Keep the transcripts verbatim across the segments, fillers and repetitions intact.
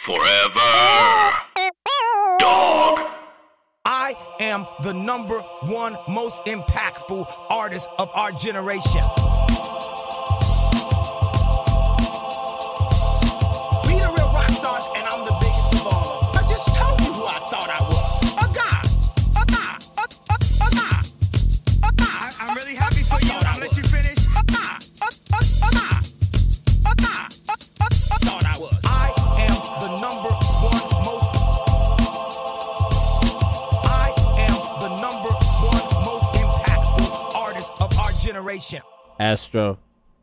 Forever. Dog. I am the number one most impactful artist of our generation. We the real rock stars, and I'm the biggest of all. I just told you who I thought I was. A guy. A guy. A, a, a guy. A guy. I, I'm really happy for you. I'll let you finish. A guy. A, a, a guy. A guy. A, a, a thought I was. I am the number one most generation. Astro.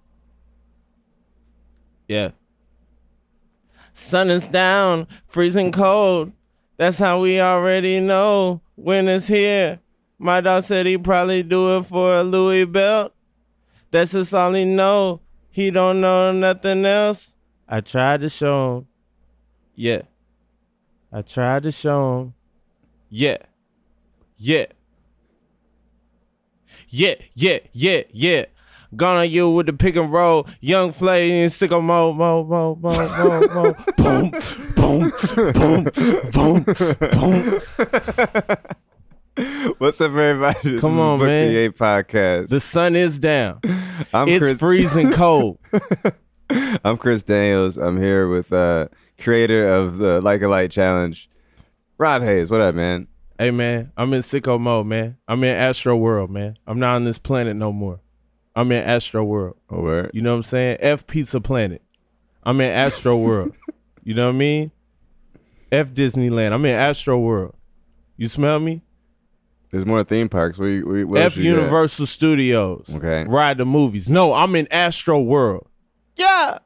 Yeah. Sun is down, freezing cold. That's how we already know when it's here. My dog said he'd probably do it for a Louis belt. That's just all he know. He don't know nothing else. I tried to show him. Yeah. I tried to show him. Yeah. Yeah. Yeah, yeah, yeah, yeah. Gone on you with the pick and roll. Young Flay and sicko mo, mo, mo, mo, mo, mo. Boom, boom, boom, boom. What's up, everybody? This Come is on, Book man. the Eight podcast. The sun is down. I'm it's Chris. freezing cold. I'm Chris Daniels. I'm here with uh, creator of the Like a Light Challenge, Rob Hayes. What up, man? Hey, man, I'm in sicko mode, man. I'm in Astro World, man. I'm not on this planet no more. I'm in Astro World. Oh, word. You know what I'm saying? F Pizza Planet. I'm in Astro World. You know what I mean? F Disneyland. I'm in Astro World. You smell me? There's more theme parks. We, we, what F else you got? Universal Studios. Okay. Ride the movies. No, I'm in Astro World. Yeah.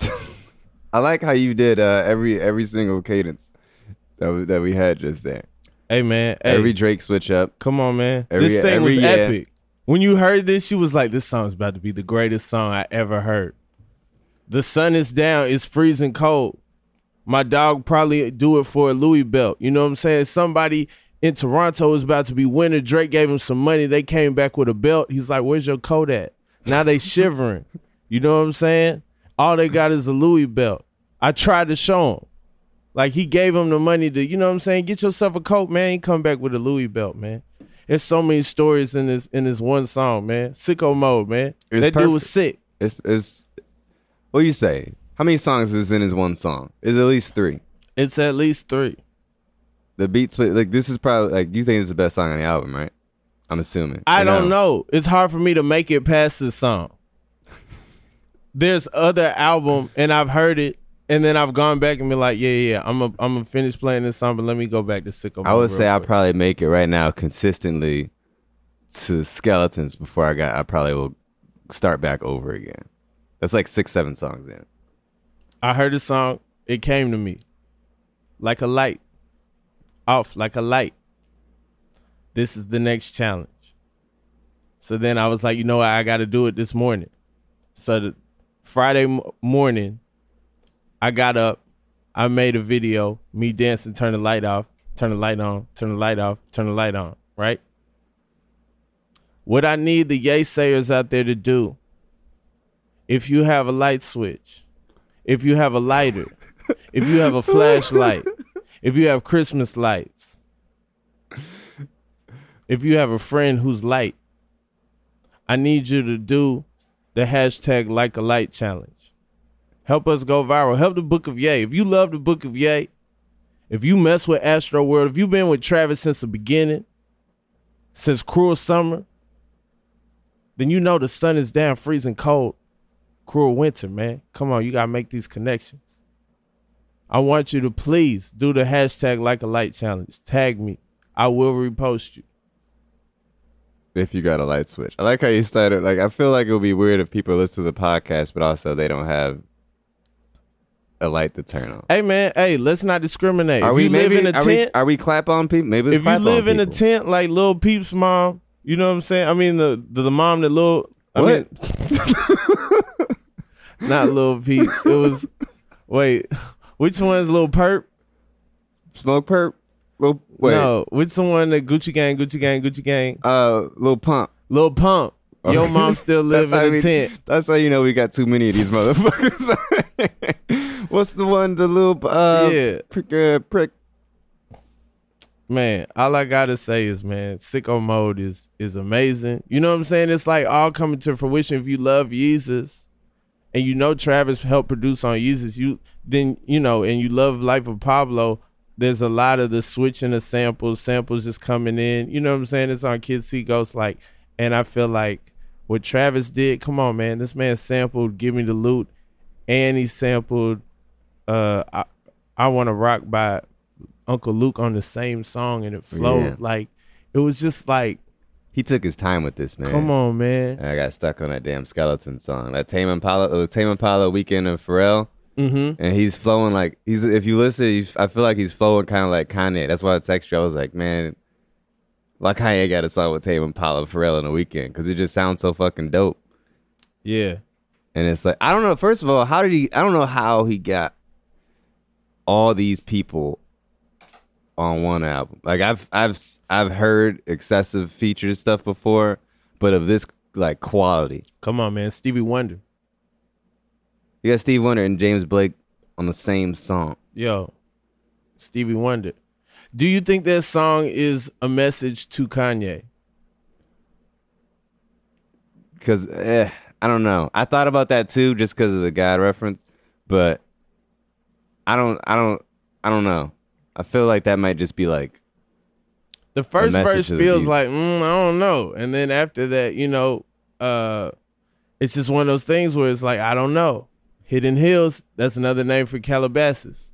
I like how you did uh, every every single cadence that we, that we had just there. Hey, man. Hey, Every Drake switch up. come on, man. every- this thing every was year. epic. When you heard this, you was like, this song's about to be the greatest song I ever heard. The sun is down. It's freezing cold. My dog probably do it for a Louis belt. You know what I'm saying? Somebody in Toronto is about to be winning. Drake gave him some money. They came back with a belt. He's like, where's your coat at? Now they shivering. You know what I'm saying? All they got is a Louis belt. I tried to show him. Like, he gave him the money to, you know what I'm saying? Get yourself a coat, man. He come back with a Louis belt, man. There's so many stories in this in this one song, man. Sicko mode, man. It's that dude was perfect. sick. It's, it's what do you say? How many songs is in his one song? Is at least three. It's at least three. The beats, like this is probably like you think it's the best song on the album, right? I'm assuming. I Or don't no? know. It's hard for me to make it past this song. There's other album, and I've heard it, and then I've gone back and been like, yeah, yeah, yeah. I'm a, I'm gonna finish playing this song, but let me go back to Sicko mode. I would real say I'll quick. probably make it right now consistently to Skeletons before I got. I probably will start back over again. That's like six, seven songs in. I heard the song. It came to me like a light, off like a light. This is the next challenge. So then I was like, you know what? I got to do it this morning. So the Friday m- morning, I got up. I made a video, me dancing, turn the light off, turn the light on, turn the light off, turn the light on, right? What I need the yaysayers out there to do, if you have a light switch, if you have a lighter, if you have a flashlight, if you have Christmas lights, if you have a friend who's light, I need you to do the hashtag Like a Light challenge. Help us go viral. Help the Book of Ye. If you love the Book of Ye, if you mess with Astro World, if you've been with Travis since the beginning, since Cruel Summer, then you know the sun is down, freezing cold. Cruel Winter, man. Come on, you got to make these connections. I want you to please do the hashtag Like a Light challenge. Tag me. I will repost you. If you got a light switch, I like how you started. Like, I feel like it would be weird if people listen to the podcast, but also they don't have a light to turn on. Hey, man, hey, let's not discriminate. Are if we you maybe? live in a are, tent, we, are we clap on people? Maybe it's if you clap live on in a people. tent like Lil Peep's mom, you know what I'm saying? I mean, the the, the mom that Lil, I What? mean, not Lil Peep. It was, wait, which one's Lil Perp? Smoke perp, little wait, No, which one that Gucci Gang, Gucci Gang, Gucci Gang? uh, little pump. Lil Pump. Your mom still live That's in how a we- tent. That's how you know we got too many of these motherfuckers. What's the one? The little uh, Yeah. prick, uh, prick. Man, all I gotta say is, man, Sicko Mode is is amazing. You know what I'm saying? It's like all coming to fruition. If you love Yeezus, and you know Travis helped produce on Yeezus, you then you know, and you love Life of Pablo. There's a lot of the switching of samples, samples just coming in. You know what I'm saying? It's on Kids See Ghosts, like, and I feel like what Travis did. Come on, man, this man sampled "Give Me the Loot," and he sampled uh, "I, I Want to Rock" by Uncle Luke on the same song, and it flowed Yeah. like it was just like, He took his time with this, man. come on, man. And I got stuck on that damn skeleton song. That Tame Impala, uh, Tame Impala Weekend of Pharrell. Mm-hmm. And he's flowing like he's. If you listen, he's, I feel like he's flowing kind of like Kanye. That's why I texted you. I was like, man, why Kanye got a song with Tame Impala, Pharrell in a weekend? Because it just sounds so fucking dope. Yeah, And it's like, I don't know. First of all, how did he? I don't know how he got all these people on one album. Like I've I've I've heard excessive featured stuff before, but of this like quality. come on, man. Stevie Wonder, You got Steve Wonder and James Blake on the same song. yo, Stevie Wonder. Do you think that song is a message to Kanye? Because eh, I don't know. I thought about that too, just because of the God reference, but I don't. I don't. I don't know. I feel like that might just be like The first message verse to the feels youth. like, mm, I don't know. And then after that, you know, uh, it's just one of those things where it's like, I don't know. Hidden Hills, that's another name for Calabasas.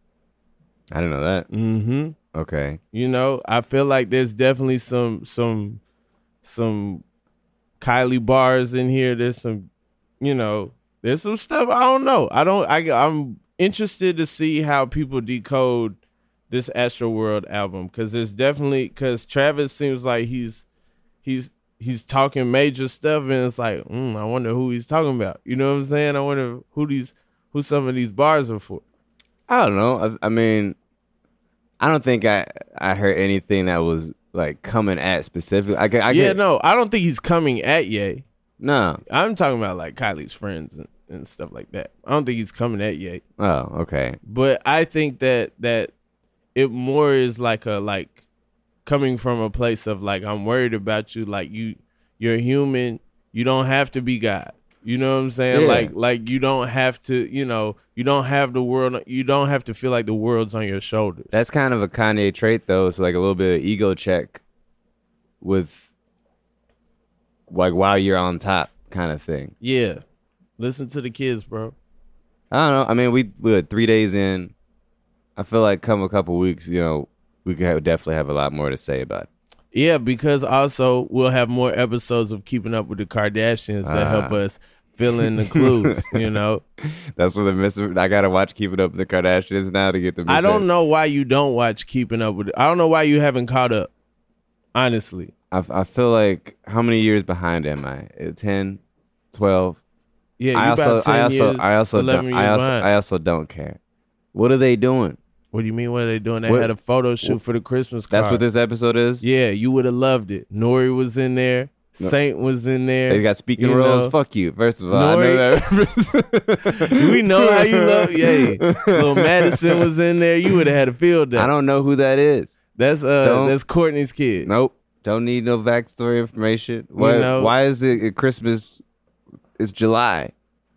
I didn't know that. Mm-hmm. Okay. You know, I feel like there's definitely some some some Kylie bars in here. There's some, you know, there's some stuff. I don't know. I don't I I'm interested to see how people decode this Astro World album, because there's definitely, because Travis seems like he's he's he's talking major stuff, and it's like, mm, I wonder who he's talking about. You know what I'm saying? I wonder who these who some of these bars are for. I don't know. I, I mean, I don't think I I heard anything that was like coming at specifically. I, get- I yeah, get, no, I don't think he's coming at Ye. no. I'm talking about like Kylie's friends and, and stuff like that. I don't think he's coming at Ye, Oh, okay. but I think that that it more is like a like coming from a place of like, I'm worried about you. Like you, you're human. You don't have to be God. You know what I'm saying? Yeah. Like like you don't have to. You know, you don't have the world. You don't have to feel like the world's on your shoulders. That's kind of a Kanye trait, though. It's like a little bit of ego check with, like, while you're on top kind of thing. Yeah, listen to the kids, bro. I don't know. I mean, we we were three days in. I feel like come a couple weeks, you know, we could have, definitely have a lot more to say about it. Yeah, because also we'll have more episodes of Keeping Up with the Kardashians that Ah. help us fill in the clues. You know, That's what they're missing. I gotta watch Keeping Up with the Kardashians now to get the. I don't know why you don't watch Keeping Up with. I don't know why you haven't caught up. Honestly, I, I feel like, how many years behind am I? Uh, ten, twelve? yeah, you I also, about ten I also, years, I also, eleven don't, years I also, behind. I also don't care. What are they doing? What do you mean? What are they doing? They What- had a photo shoot for the Christmas card. That's what this episode is. Yeah, you would have loved it. Nori was in there. No. Saint was in there. They got speaking You roles. know. Fuck you. First of all, I know that. we know how you love. Yay, Lil Madison was in there. You would have had a field day. I don't know who that is. That's uh, Don't- that's Courtney's kid. Nope. Don't need no backstory information. Why, know- why is it at Christmas? It's July.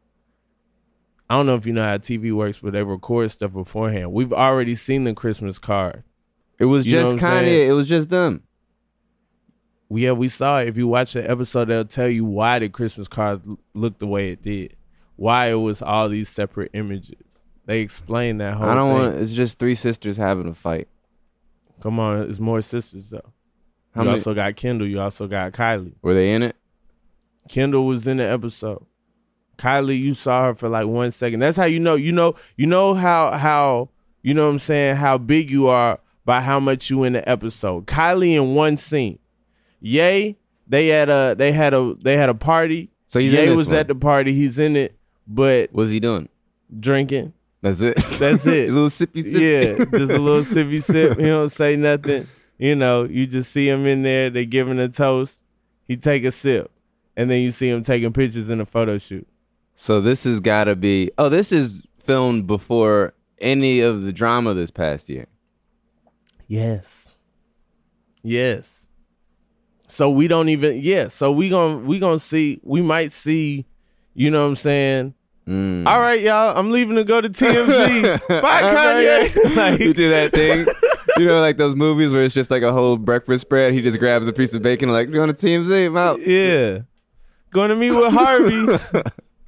I don't know if you know how T V works, but they record stuff beforehand. We've already seen the Christmas card. It was You know just what I'm Kanye. saying? It was just them. Yeah, we saw it. If you watch the episode, they'll tell you why the Christmas card l- looked the way it did. Why it was all these separate images. They explain that whole I don't thing. want. It's just three sisters having a fight. Come on, it's more sisters though. How you many also got Kendall. You also got Kylie. were they in it? Kendall was in the episode. Kylie, you saw her for like one second. That's how you know. You know. You know how how you know what I'm saying. How big you are by how much you in the episode. Kylie in one scene. Ye, they had a they had a they had a party. So he's Ye in this was one. at the party. He's in it, but What's he doing? drinking. That's it. That's it. a little sippy sip. Yeah, just a little sippy sip. He don't say nothing. You know, you just see him in there. They giving a toast. He take a sip. and then you see him taking pictures in a photo shoot. So this has got to be. Oh, this is filmed before any of the drama this past year. Yes. Yes. So we don't even. Yeah. So we gonna we gonna see. We might see. You know what I'm saying? Mm. All right, y'all. I'm leaving to go to T M Z. Bye, Kanye. Like, You do that thing. You know, like those movies where it's just like a whole breakfast spread. He just grabs a piece of bacon, like, you going to T M Z? I'm out. yeah. Going to meet with Harvey.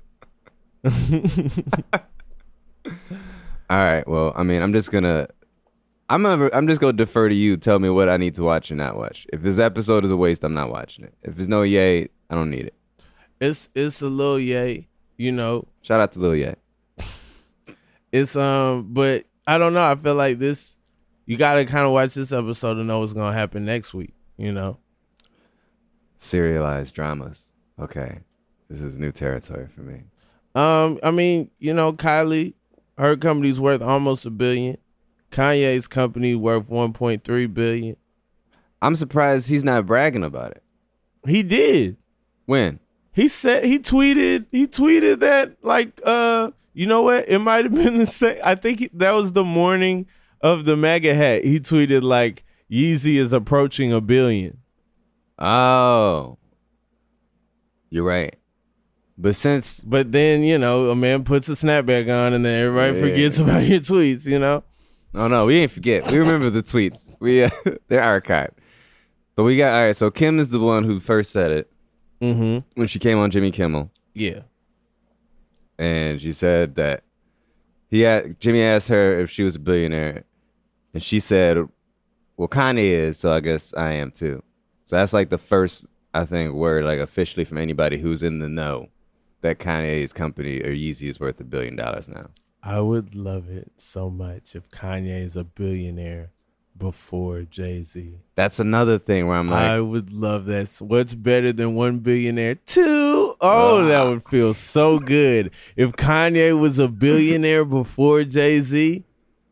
All right. Well, I mean, I'm just gonna, I'm gonna, I'm just gonna defer to you. Tell me what I need to watch and not watch. If this episode is a waste, I'm not watching it. If there's no yay, I don't need it. It's it's a little yay, you know. Shout out to Lil Ye. It's um, but I don't know. I feel like this. You gotta kind of watch this episode to know what's gonna happen next week. You know. Serialized dramas. Okay, this is new territory for me. Um, I mean, you know, Kylie, her company's worth almost a billion. Kanye's company worth one point three billion. I'm surprised he's not bragging about it. He did. When? He said he tweeted. He tweeted that like, uh, you know what? It might have been the same. I think he, that was the morning of the MAGA hat. He tweeted like, Yeezy is approaching a billion. Oh, you're right. But since, But then, you know, a man puts a snapback on and then everybody Yeah. forgets about your tweets, you know? oh no, we ain't forget. We remember the tweets. We uh, they're archived. But we got all right. So Kim is the one who first said it Mm-hmm. when she came on Jimmy Kimmel, Yeah. and she said that he had Jimmy asked her if she was a billionaire, and she said, "Well, Kanye is, so I guess I am too." So that's like the first, I think, word like officially from anybody who's in the know that Kanye's company or Yeezy is worth a billion dollars now. I would love it so much if Kanye is a billionaire before Jay-Z. That's another thing where I'm like, I would love that. What's better than one billionaire? Two. Oh, that would feel so good. If Kanye was a billionaire before Jay-Z.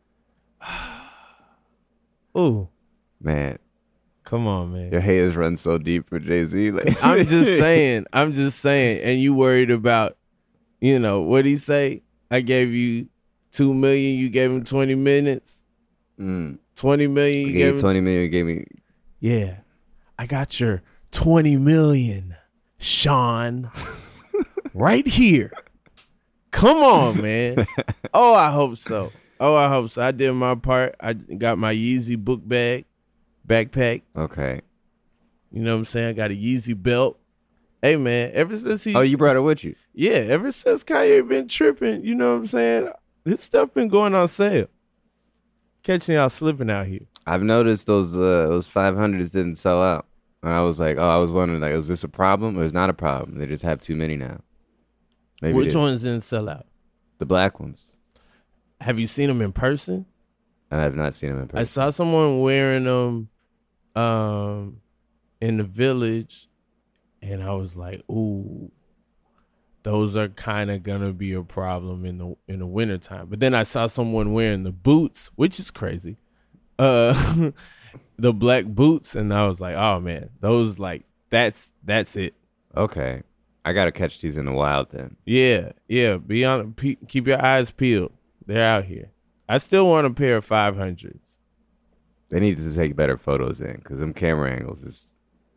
Ooh, man, come on, man. your haters run so deep for Jay-Z. Like, I'm just saying. I'm just saying. And you worried about, you know, what'd he say? I gave you two million. You gave him twenty minutes. mm, twenty million. You you gave gave him. twenty million, you gave me. Yeah. I got your twenty million, Sean. Right here. Come on, man. Oh, I hope so. Oh, I hope so. I did my part. I got my Yeezy book bag, backpack. Okay. You know what I'm saying? I got a Yeezy belt. Hey, man, ever since he... Oh, you brought it with you. Yeah, ever since Kanye been tripping, you know what I'm saying? His stuff been going on sale. Catching y'all slipping out here. I've noticed those uh, those five hundreds didn't sell out. And I was like, oh, I was wondering, like, is this a problem or is not a problem? They just have too many now. Maybe Which it is. ones didn't sell out? The black ones. Have you seen them in person? I have not seen them in person. I saw someone wearing them um, in the village, and I was like, ooh, those are kind of going to be a problem in the in the wintertime. But then I saw someone wearing the boots, which is crazy, uh, the black boots, and I was like, oh, man, those, like, that's that's it. Okay. I got to catch these in the wild then. Yeah, yeah, be on, pe- keep your eyes peeled. They're out here. I still want a pair of five hundreds. They need to take better photos in because them camera angles is.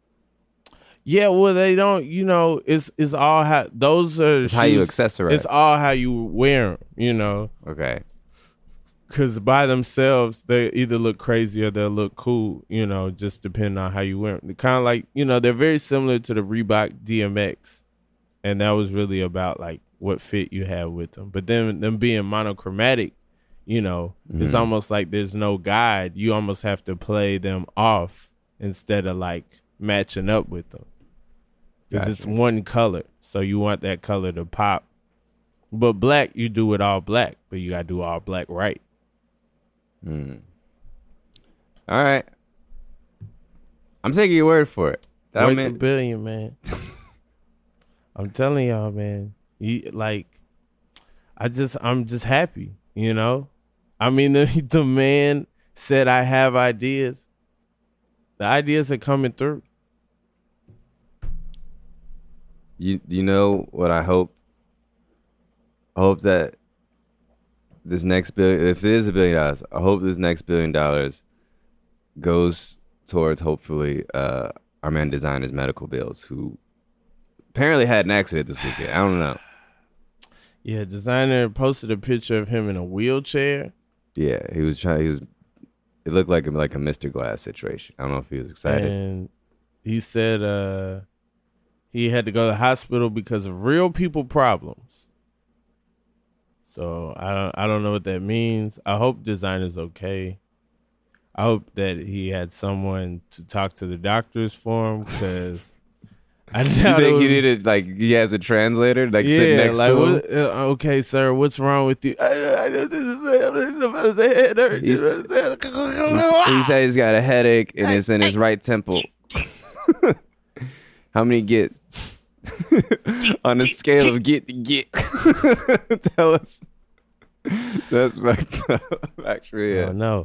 Yeah, well, they don't. You know, it's it's all how those are It's how you shoes- accessorize. It's all how you wear them. You know, Okay. because by themselves they either look crazy or they'll look cool. You know, just depending on how you wear them. Kind of like, you know, they're very similar to the Reebok D M X, and that was really about like what fit you have with them. But then them being monochromatic, you know, Mm-hmm. it's almost like there's no guide. You almost have to play them off instead of like matching up with them. Because it's Gotcha. one color, so you want that color to pop. But black, you do it all black, but you gotta do all black right. Hmm. All right. I'm taking your word for it. That Worth a meant- billion, man. I'm telling y'all, man. You, like, I just, I'm just happy, you know. I mean, the the man said I have ideas. The ideas are coming through. you you know what I hope? I hope that this next billion, if it is a billion dollars, I hope this next billion dollars goes towards hopefully uh, our man designer's medical bills, who apparently had an accident this weekend. I don't know. Yeah, designer posted a picture of him in a wheelchair. Yeah, he was trying. He was. It looked like a, like a Mister Glass situation. I don't know if he was excited. And he said uh, he had to go to the hospital because of real people problems. So I don't I don't know what that means. I hope designer's okay. I hope that he had someone to talk to the doctors for him, because I You doubt it think would- he needed like he has a translator like yeah, sitting next like to him? what, uh, okay, sir, what's wrong with you? He's- He said he's got a headache and it's in his right temple. How many gets? On a scale of get to get. Tell us. So that's fucked up. Actually, yeah. Oh no.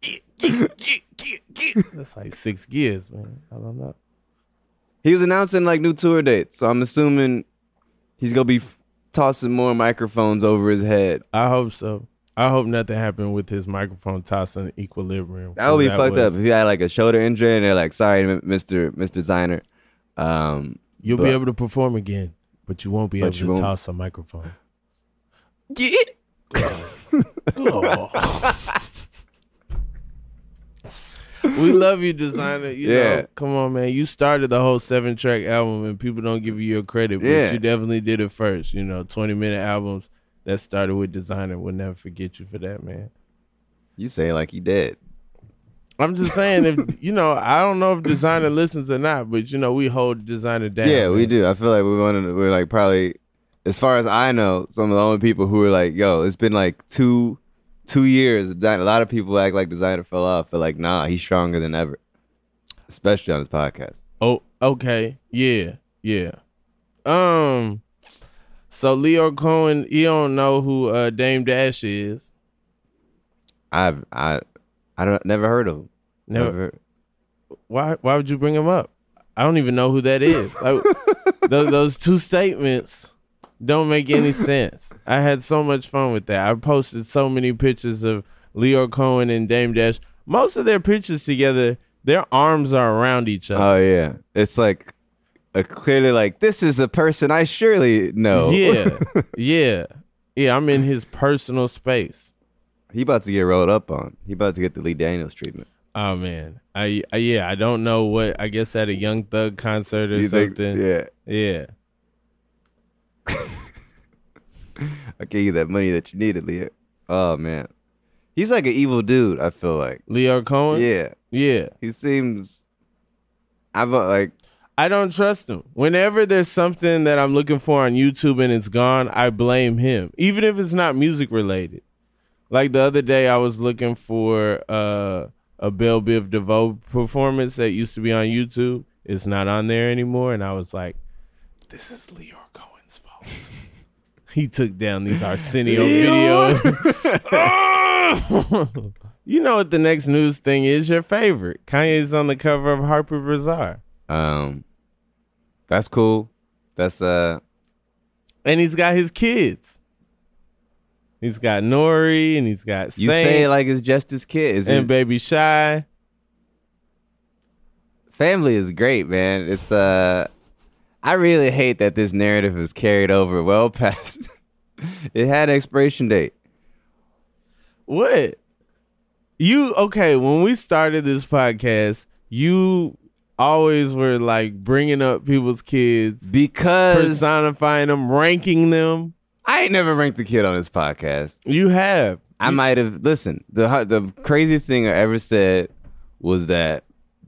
That's like six gears, man. I don't know. He was announcing like new tour dates, so I'm assuming he's gonna be f- tossing more microphones over his head. I hope so. I hope nothing happened with his microphone tossing equilibrium. That would be That fucked was- up if he had like a shoulder injury and they're like, "Sorry, M- Mister Mister Designer, um, You'll but- be able to perform again, but you won't be But able you to won't. toss a microphone. get it." We love you, designer. You Yeah. know, come on, man. You started the whole seven track album, and people don't give you your credit, but Yeah. you definitely did it first. You know, twenty minute albums that started with designer. We'll never forget you for that, man. You say it like he did. I'm just saying, if you know, I don't know if designer listens or not, but you know, we hold designer down. Yeah, we man. do. I feel like we're one of the, we're like probably, as far as I know, some of the only people who are like, "Yo, it's been like two two years." Designer. A lot of people act like designer fell off, but like, nah, he's stronger than ever, especially on his podcast. Oh, okay. Yeah, yeah. Um, so Leo Cohen, you don't know who uh, Dame Dash is. I've I I don't never heard of him. Never. Never. Why? Why would you bring him up? I don't even know who that is. Like, those, those two statements don't make any sense. I had so much fun with that. I posted so many pictures of Leo Cohen and Dame Dash. Most of their pictures together, their arms are around each other. Oh yeah, it's like a clearly like this is a person I surely know. Yeah, yeah, yeah. I'm in his personal space. He about to get rolled up on. He about to get the Lee Daniels treatment. Oh man, I, I yeah, I don't know what. I guess at a Young Thug concert or You think- something. yeah. yeah. I gave you that money that you needed, Leo. Oh man, he's like an evil dude. I feel like. Leo Cohen. Yeah, yeah. he seems. I've uh, like. I don't trust him. Whenever there's something that I'm looking for on YouTube and it's gone, I blame him, even if it's not music related. Like the other day, I was looking for uh, a Belle Biv DeVoe performance that used to be on YouTube. It's not on there anymore, and I was like, "This is Leo Cohen's fault." He took down these Arsenio videos. You know what the next news thing is? Your favorite. Kanye's on the cover of Harper Bazaar. Um, that's cool. That's uh, And he's got his kids. He's got Nori and he's got you Saint say it like it's just his kid. It's and his Baby Shy. family is great, man. It's uh, I really hate that this narrative is carried over well past. It had an expiration date. What? You okay, when we started this podcast, you always were like bringing up people's kids, Because personifying them, ranking them. I ain't never ranked the kid on this podcast. You have. I might have listen. The the craziest thing I ever said was that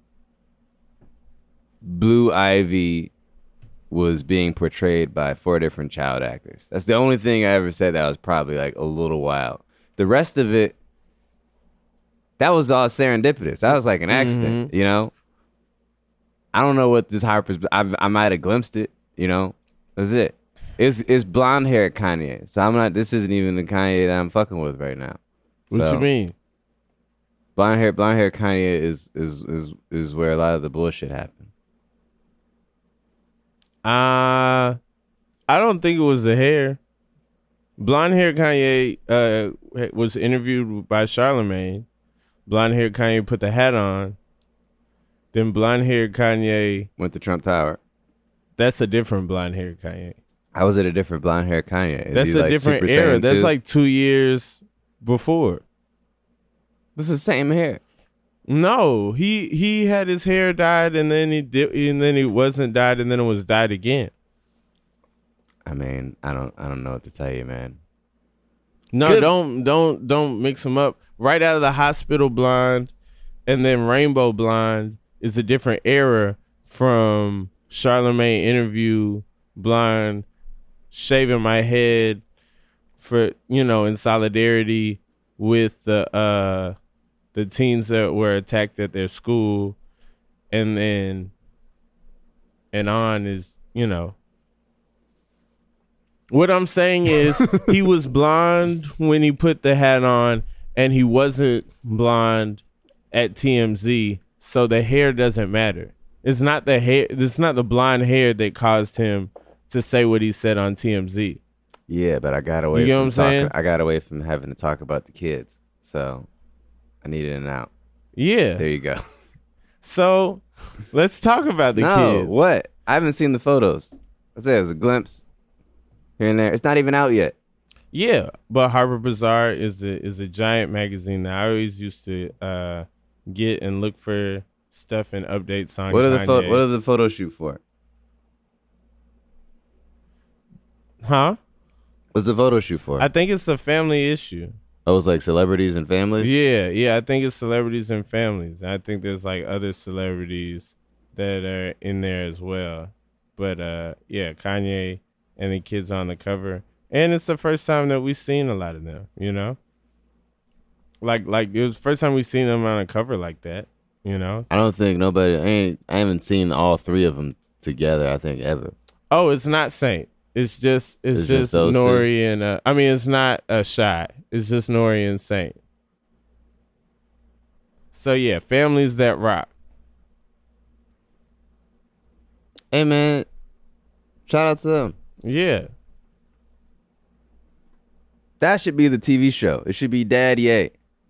Blue Ivy was being portrayed by four different child actors. That's the only thing I ever said that was probably like a little wild. The rest of it, that was all serendipitous. That was like an accident, Mm-hmm. you know. I don't know what this Harper's. I I might have glimpsed it, you know. That's it. It's it's blonde haired Kanye. So I'm not. This isn't even the Kanye that I'm fucking with right now. What So, you mean? Blonde hair, blonde hair Kanye is is is is where a lot of the bullshit happened. Uh, I don't think it was the hair. Blonde hair Kanye uh, was interviewed by Charlemagne. Blonde hair Kanye put the hat on. Then blonde hair Kanye Went to Trump Tower. That's a different blonde hair Kanye. How was it a different blonde hair Kanye? Is That's he a like different Super era. Saiyan That's two? like two years before. This is the same hair. No, he he had his hair dyed and then he did, and then it wasn't dyed and then it was dyed again. I mean, I don't I don't know what to tell you, man. No, Good. don't don't don't mix them up. Right out of the hospital blonde and then rainbow blonde is a different era from Charlemagne interview blonde shaving my head for, you know, in solidarity with the uh the teens that were attacked at their school, and then and on is, you know. What I'm saying is he was blonde when he put the hat on, and he wasn't blonde at T M Z, so the hair doesn't matter. It's not the hair. It's not the blonde hair that caused him to say what he said on T M Z. Yeah, but I got away You get from what I'm talking, saying? I got away from having to talk about the kids. So I needed an out. Yeah. There you go. So let's talk about the no, kids. what? I haven't seen the photos. I said it was a glimpse here and there. It's not even out yet. Yeah, but Harper Bazaar is a is a giant magazine that I always used to uh, get and look for stuff and updates on. What are the Kanye. pho- what are the photo shoot for? Huh? What's the photo shoot for? I think it's a family issue. oh, it's like celebrities and families. Yeah, yeah. I think it's celebrities and families. I think there's like other celebrities that are in there as well. But uh, yeah, Kanye and the kids on the cover, and it's the first time that we've seen a lot of them. You know, like like it was the first time we've seen them on a cover like that. You know. I don't think nobody. I ain't. I haven't seen all three of them together. I think ever. Oh, it's not Saint. It's just it's, It's just just, those two? Nori and uh, I mean it's not a shot. It's just Nori and Saint. So yeah, families that rock. Hey man, shout out to them. Yeah. That should be the T V show. It should be Daddy A.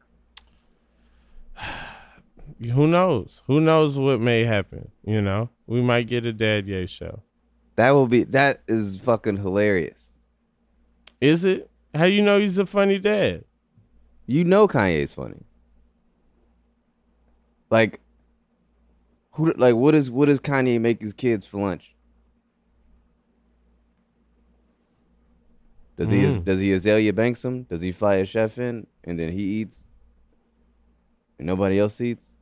Who knows? Who knows what may happen? You know, we might get a Dad Ye show. That will be. That is fucking hilarious. Is it? How you know he's a funny dad? You know Kanye's funny. Like, who? Like, what is? What does Kanye make his kids for lunch? Does he? Mm. Does he Azalea Banks them? Does he fly a chef in and then he eats, and nobody else eats?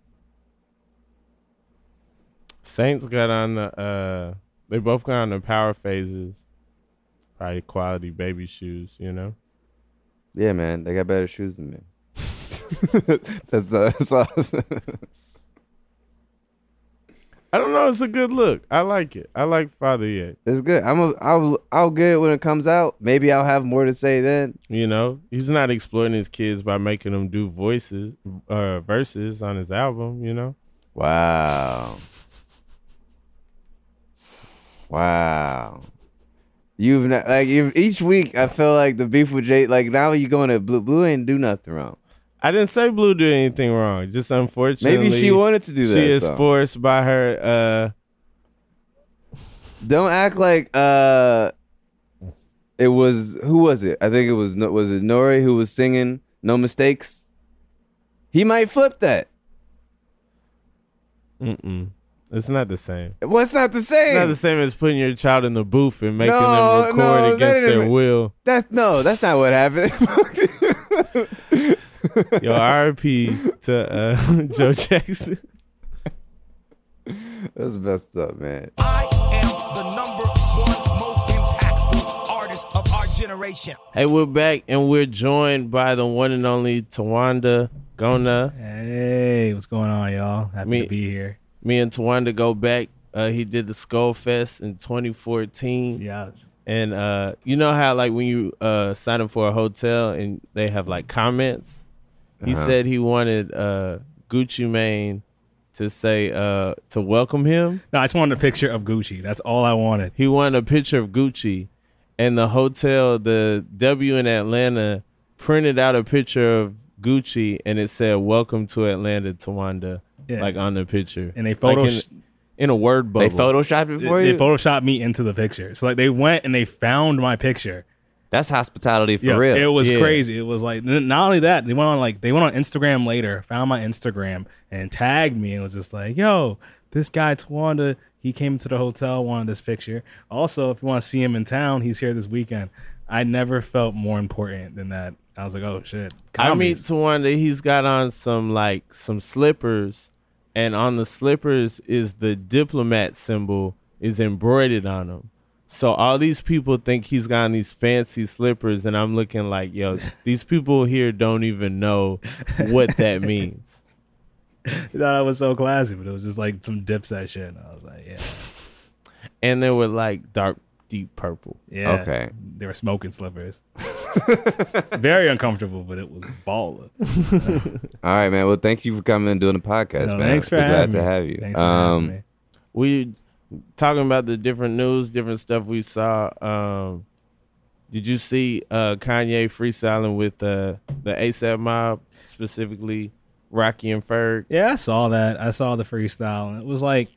Saints got on the. uh They both got on the power phases. Probably quality baby shoes. You know. Yeah, man, they got better shoes than me. that's uh, that's awesome. I don't know. It's a good look. I like it. I like Father Ye. It's good. I'm a, I'll I'll get it when it comes out. Maybe I'll have more to say then. You know, he's not exploiting his kids by making them do voices, uh, verses on his album. You know. Wow. Wow. You've not, like you've, each week I feel like the beef with Jay, like now you going to Blue. Blue ain't do nothing wrong. I didn't say Blue did anything wrong. Just unfortunately, Maybe she wanted to do that. She is so. forced by her. Uh, Don't act like uh, it was who was it? I think it was was it Nori who was singing "No Mistakes." He might flip that. Mm-mm. It's not the same. Well, it's not the same. It's not the same as putting your child in the booth and making No, them record no, against that their didn't- will. That's no, that's not what happened. Yo, R I P to uh, Joe Jackson. That's messed up, man. I am the number one most impactful artist of our generation. Hey, we're back and we're joined by the one and only Tawanda Gona. Hey, what's going on, y'all? Happy Me- to be here. Me and Tawanda go back. Uh, he did the Skull Fest in twenty fourteen. Yes. And uh, you know how like when you uh, sign up for a hotel and they have like comments? He Uh-huh. said he wanted uh, Gucci Mane to say uh to welcome him. No, I just wanted a picture of Gucci. That's all I wanted. He wanted a picture of Gucci, and the hotel, the W in Atlanta, printed out a picture of Gucci, and it said "Welcome to Atlanta, Tawanda," Yeah. like on the picture, And they photo like in, in a word bubble. They photoshopped it for They you. photoshopped me into the picture. So like they went and they found my picture. That's hospitality for Yeah, real. it was Yeah. crazy. It was like n- not only that, they went on like they went on Instagram later, found my Instagram and tagged me and was just like, "Yo, this guy Tawanda, he came to the hotel, wanted this picture. Also, if you want to see him in town, he's here this weekend." I never felt more important than that. I was like, "Oh shit!" I mean, Commies. Tawanda, he's got on some like some slippers, and on the slippers is the diplomat symbol is embroidered on them. So all these people think he's got on these fancy slippers, and I'm looking like, yo, these people here don't even know what that means. I thought I was so classy, but it was just like some Dipset shit. And I was like, "Yeah, And they were like dark, deep purple. yeah." Okay. They were smoking slippers. Very uncomfortable, but it was baller. All right, man. Well, thank you for coming and doing the podcast, No, man. thanks for We're having glad me. to have you. Thanks for um, having me. We talking about the different news, different stuff we saw. Um, did you see uh, Kanye freestyling with uh, the ASAP Mob, specifically Rocky and Ferg? Yeah, I saw that. I saw the freestyle, and it was like,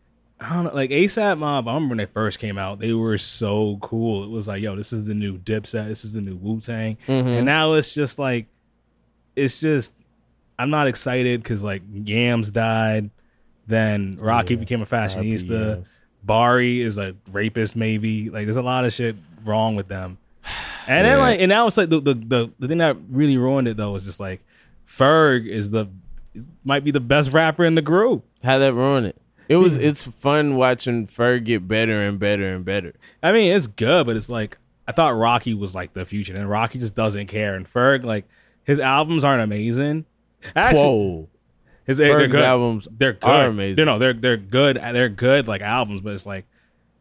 I don't know, like ASAP Mob. I remember when they first came out, they were so cool. It was like, yo, this is the new Dipset, this is the new Wu-Tang, and now it's just like, it's just, I'm not excited because like Yams died, then Rocky Yeah. became a fashionista, Yams. Bari is a rapist, maybe. Like, there's a lot of shit wrong with them, and then Yeah. like, and now it's like the the the, the thing that really ruined it though was just like, Ferg is the might be the best rapper in the group. How that ruin it? It was. It's fun watching Ferg get better and better and better. I mean, it's good, but it's like I thought Rocky was like the future, and Rocky just doesn't care. And Ferg, like his albums aren't amazing. Actually, Whoa. his they're Ferg's good. albums they're good. are amazing. They're, no, they're they're good. They're good like albums, but it's like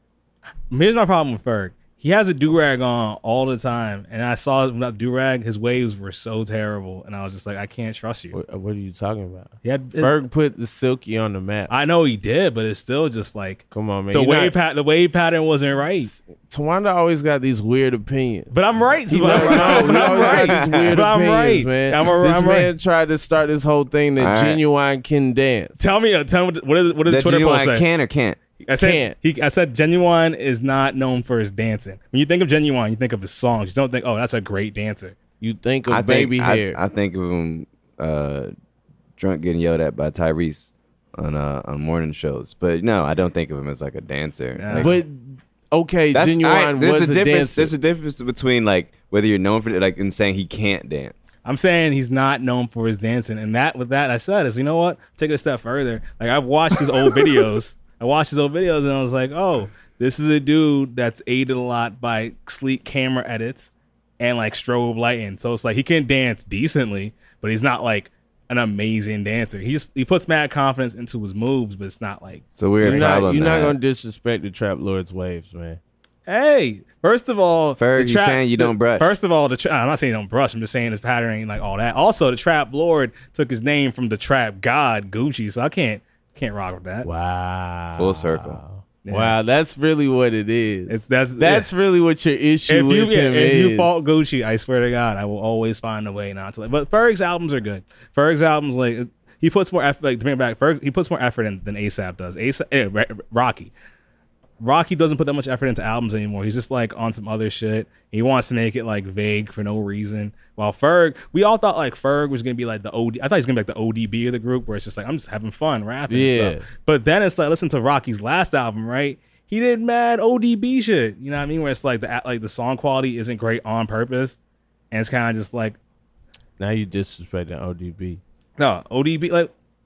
here's my problem with Ferg. He has a do-rag on all the time, and I saw him without do-rag, his waves were so terrible, and I was just like, I can't trust you. What, what are you talking about? He had Ferg put the Silky on the map. I know he did, but it's still just like Come on, man. the You're wave not- pat the wave pattern wasn't right. Tawanda always got these weird opinions. But I'm right. He but never I'm, know. He but I'm always right. got these weird But I'm opinions, right. man. I'm, a, this I'm man right. tried to start this whole thing that All right. Genuine can dance. Tell me, uh, tell me what did, what did the That Twitter you post say? can or can't. I said Can't. he. I said Genuine is not known for his dancing. When you think of Genuine, you think of his songs. You don't think, oh, that's a great dancer. You think of I baby think, hair. I, I think of him uh, drunk getting yelled at by Tyrese on uh, on morning shows. But no, I don't think of him as like a dancer. Yeah. Like, but okay, that's- Genuine I- there's was a a, difference. dancer. There's a difference between like whether you're known for it, like and saying he can't dance. I'm saying he's not known for his dancing, and that with that I said is, you know what? Take it a step further. Like I've watched his old videos. I watched his old videos, and I was like, oh, this is a dude that's aided a lot by sleek camera edits and like strobe lighting. So it's like he can dance decently, but he's not like an amazing dancer. He just he puts mad confidence into his moves, but it's not like, It's a weird You're not, problem. you're not to gonna have. disrespect the Trap Lord's waves, man. hey, first of all, Ferg, the you saying you the- don't brush. First of all, the tra- I'm not saying you don't brush. I'm just saying his pattern ain't like all that. Also, the Trap Lord took his name from the Trap God Gucci, so I can't can't rock with that. Wow. Full circle. Yeah. Wow, that's really what it is. It's that's that's really what your issue if with you yeah, him if is. you fault Gucci, I swear to God, I will always find a way not to. Like, but Ferg's albums are good. Ferg's albums like he puts more effort. Like to bring it back, Ferg he puts more effort in than ASAP does. ASAP, eh, Ra- Rocky. Rocky doesn't put that much effort into albums anymore. He's just like on some other shit. He wants to make it like vague for no reason. While Ferg, we all thought like Ferg was gonna be like the O D. I thought he was gonna be like the O D B of the group, where it's just like I'm just having fun rapping. Yeah. And stuff. But then it's like listen to Rocky's last album, right? He did mad O D B shit. You know what I mean? Where it's like the like the song quality isn't great on purpose, and it's kind of just like Now you disrespecting O D B. no O D B like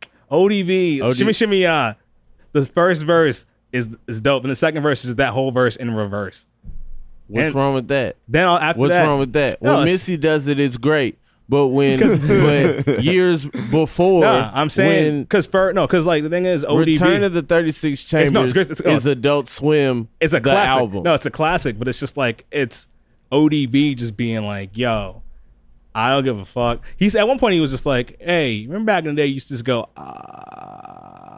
O D B O D shimmy shimmy ya. The first verse is is dope, and the second verse is that whole verse in reverse. What's And- wrong with that? Then after What's that, wrong with that? No, When it's- Missy does it, it's great. But when but years before, Nah, I'm saying when because for no, because like the thing is O D B. Return of the thirty-six Chambers no, it's- it's- is Adult Swim. It's a the classic. album. No, it's a classic, but it's just like it's O D B just being like, "Yo, I don't give a fuck." He's at one point he was just like, "Hey, remember back in the day you used to just go ah."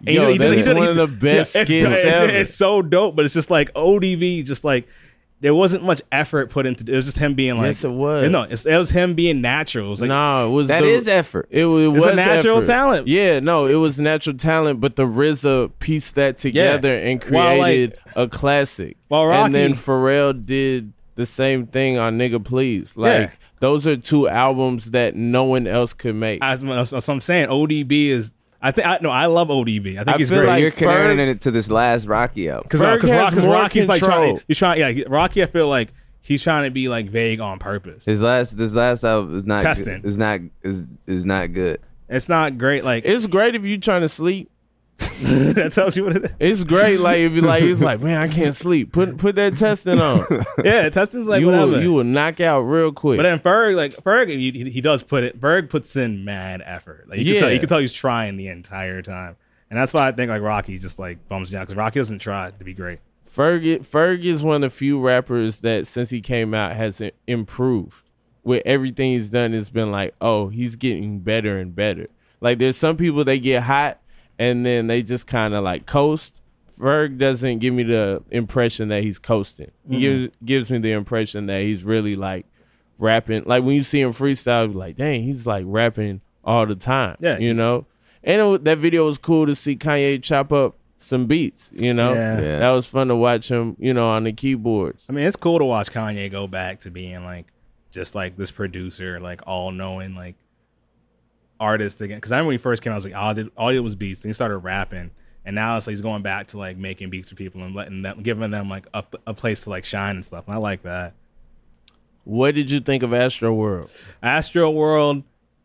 And Yo, he- he- that's he- he- one of the best it's, skits it's, ever. It's so dope, but it's just like O D B, just like there wasn't much effort put into. It was just him being like, Yes, it was. No, it's, it was him being natural. It was like, no, it was That the, is effort. It, wa- it It's a was natural effort. talent. Yeah, no, it was natural talent, but the R Z A pieced that together and While, like- created a classic. While and then Rocky- Pharrell did the same thing on Nigga Please. Like Yeah. those are two albums that no one else could make. As, that's what I'm saying. O D B is. I think. I, no, I love O D B. I think I he's feel great. like You're comparing Ferg- it to this last Rocky album. Because Ferg has more Rocky's like control. trying. He's trying. Yeah, he- Rocky. I feel like he's trying to be like vague on purpose. His last, this last album is not Testing. Good. Is not is is not good. It's not great. Like It's great if you trying to sleep. that tells you what it is. It's great, like if you like, it's like, man, I can't sleep. Put put that testing on. Yeah, testing's like you whatever. will, you will knock out real quick. But then Ferg, like Ferg, he, he he does put it. Ferg puts in mad effort. Like you Yeah. can tell, you can tell he's trying the entire time, and that's why I think like Rocky just like bums me out because Rocky doesn't try to be great. Ferg, Ferg is one of the few rappers that since he came out has i- improved. With everything he's done, it's been like, oh, he's getting better and better. Like there's some people they get hot and then they just kind of like coast. Ferg doesn't give me the impression that he's coasting. He gives, gives me the impression that he's really like rapping. Like when you see him freestyle, you're like, dang, he's like rapping all the time. Yeah. You know? And it, wa- that video was cool to see Kanye chop up some beats, you know? Yeah. Yeah. That was fun to watch him, you know, on the keyboards. I mean, it's cool to watch Kanye go back to being like just like this producer, like all knowing like artist again. Because I remember when he first came out, I was like, all I did, all he did was beats. And he started rapping, and now it's like he's going back to like making beats for people and letting them, giving them like a, a place to like shine and stuff. And I like that. What did you think of Astro World? Astro World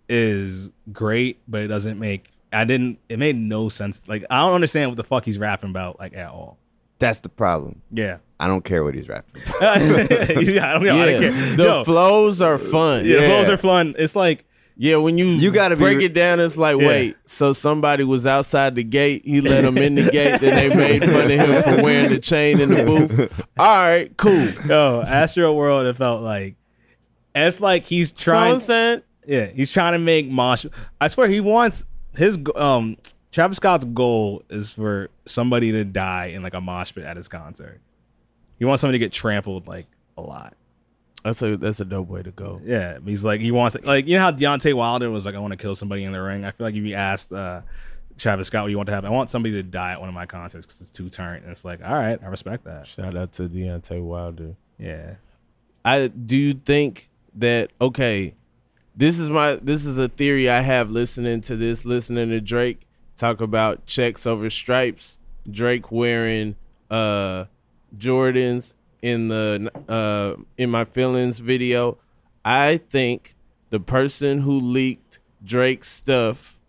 is great, but it doesn't make. I didn't. It made no sense. Like I don't understand what the fuck he's rapping about, like at all. That's the problem. Yeah. I don't care what he's rapping about. yeah, I don't, know, I don't care. the Yo, flows are fun. yeah, the Yeah, flows are fun. It's like when you You gotta be- break it down, it's like, Yeah. wait, so somebody was outside the gate, he let him in the gate, then they made fun of him for wearing the chain in the booth. All right, cool. yo, Astro World. It felt like it's like he's So trying. I'm saying, Yeah, he's trying to make mosh. I swear he wants his um Travis Scott's goal is for somebody to die in like a mosh pit at his concert. He wants somebody to get trampled like a lot. that's a that's a dope way to go. Yeah, he's like he wants like you know how Deontay Wilder was like I want to kill somebody in the ring. I feel like if you asked uh, Travis Scott what you want to happen, I want somebody to die at one of my concerts because it's too turnt. And it's like all right, I respect that. Shout out to Deontay Wilder. Yeah, I do you think that okay, this is my this is a theory I have listening to this, listening to Drake talk about checks over stripes, Drake wearing uh Jordans in the uh in my feelings video. I think the person who leaked Drake's stuff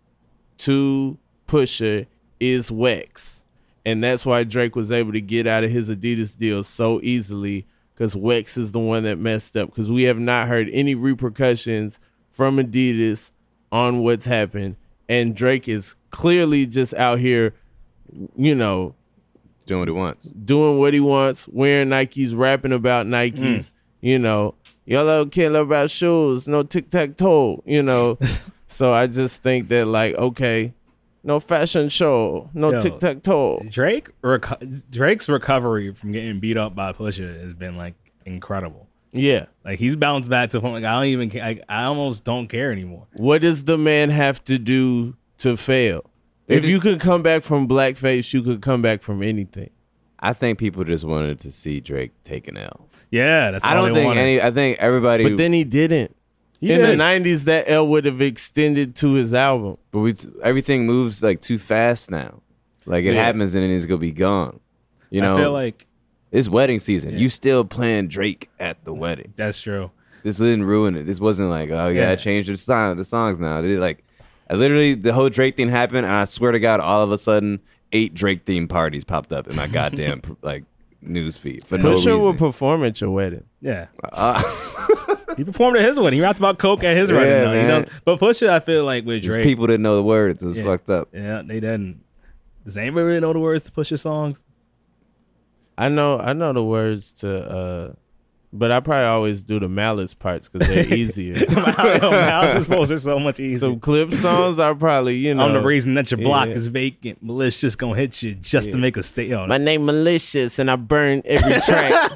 to Pusha is Wex. And that's why Drake was able to get out of his Adidas deal so easily, because Wex is the one that messed up. Because we have not heard any repercussions from Adidas on what's happened. And Drake is clearly just out here, you know, Doing what he wants. doing what he wants, wearing Nikes, rapping about Nikes, Mm. you know. Y'all don't care about shoes, no tic-tac-toe, you know. So I just think that, like, okay, no fashion show, no Yo. tic-tac-toe. Drake reco- Drake's recovery from getting beat up by Pusha has been like incredible. Yeah. Like he's bounced back to the point like I don't even care. I, I almost don't care anymore. What does the man have to do to fail? If you could come back from blackface, you could come back from anything. I think people just wanted to see Drake take an L. Yeah, that's all I don't they think wanted. any. I think everybody. But then he didn't. He In the did. nineties, that L would have extended to his album. But we, everything moves like too fast now. Like it Yeah. happens and then it's gonna be gone. You know, I feel like it's wedding season. You still playing Drake at the wedding. that's true. This didn't ruin it. This wasn't like, oh yeah, Yeah. I changed the song, the songs now. They like, I literally the whole Drake thing happened, and I swear to God, all of a sudden, eight Drake themed parties popped up in my goddamn like news feed for no Pusha reason. will perform at your wedding. Yeah, Uh, he performed at his wedding. He rapped about coke at his Yeah, wedding. though, You know, man. but Pusha, I feel like with just Drake, people didn't know the words. It was Yeah. fucked up. yeah, they didn't. Does anybody really know the words to Pusha songs? I know I know the words to uh But I probably always do the Malice parts because they're easier. Malice's flows are so much easier. Some clip songs are probably, you know. I'm the reason that your block yeah. is vacant. Malicious gonna hit you just to Yeah. make a statement. My name Malicious and I burn every track.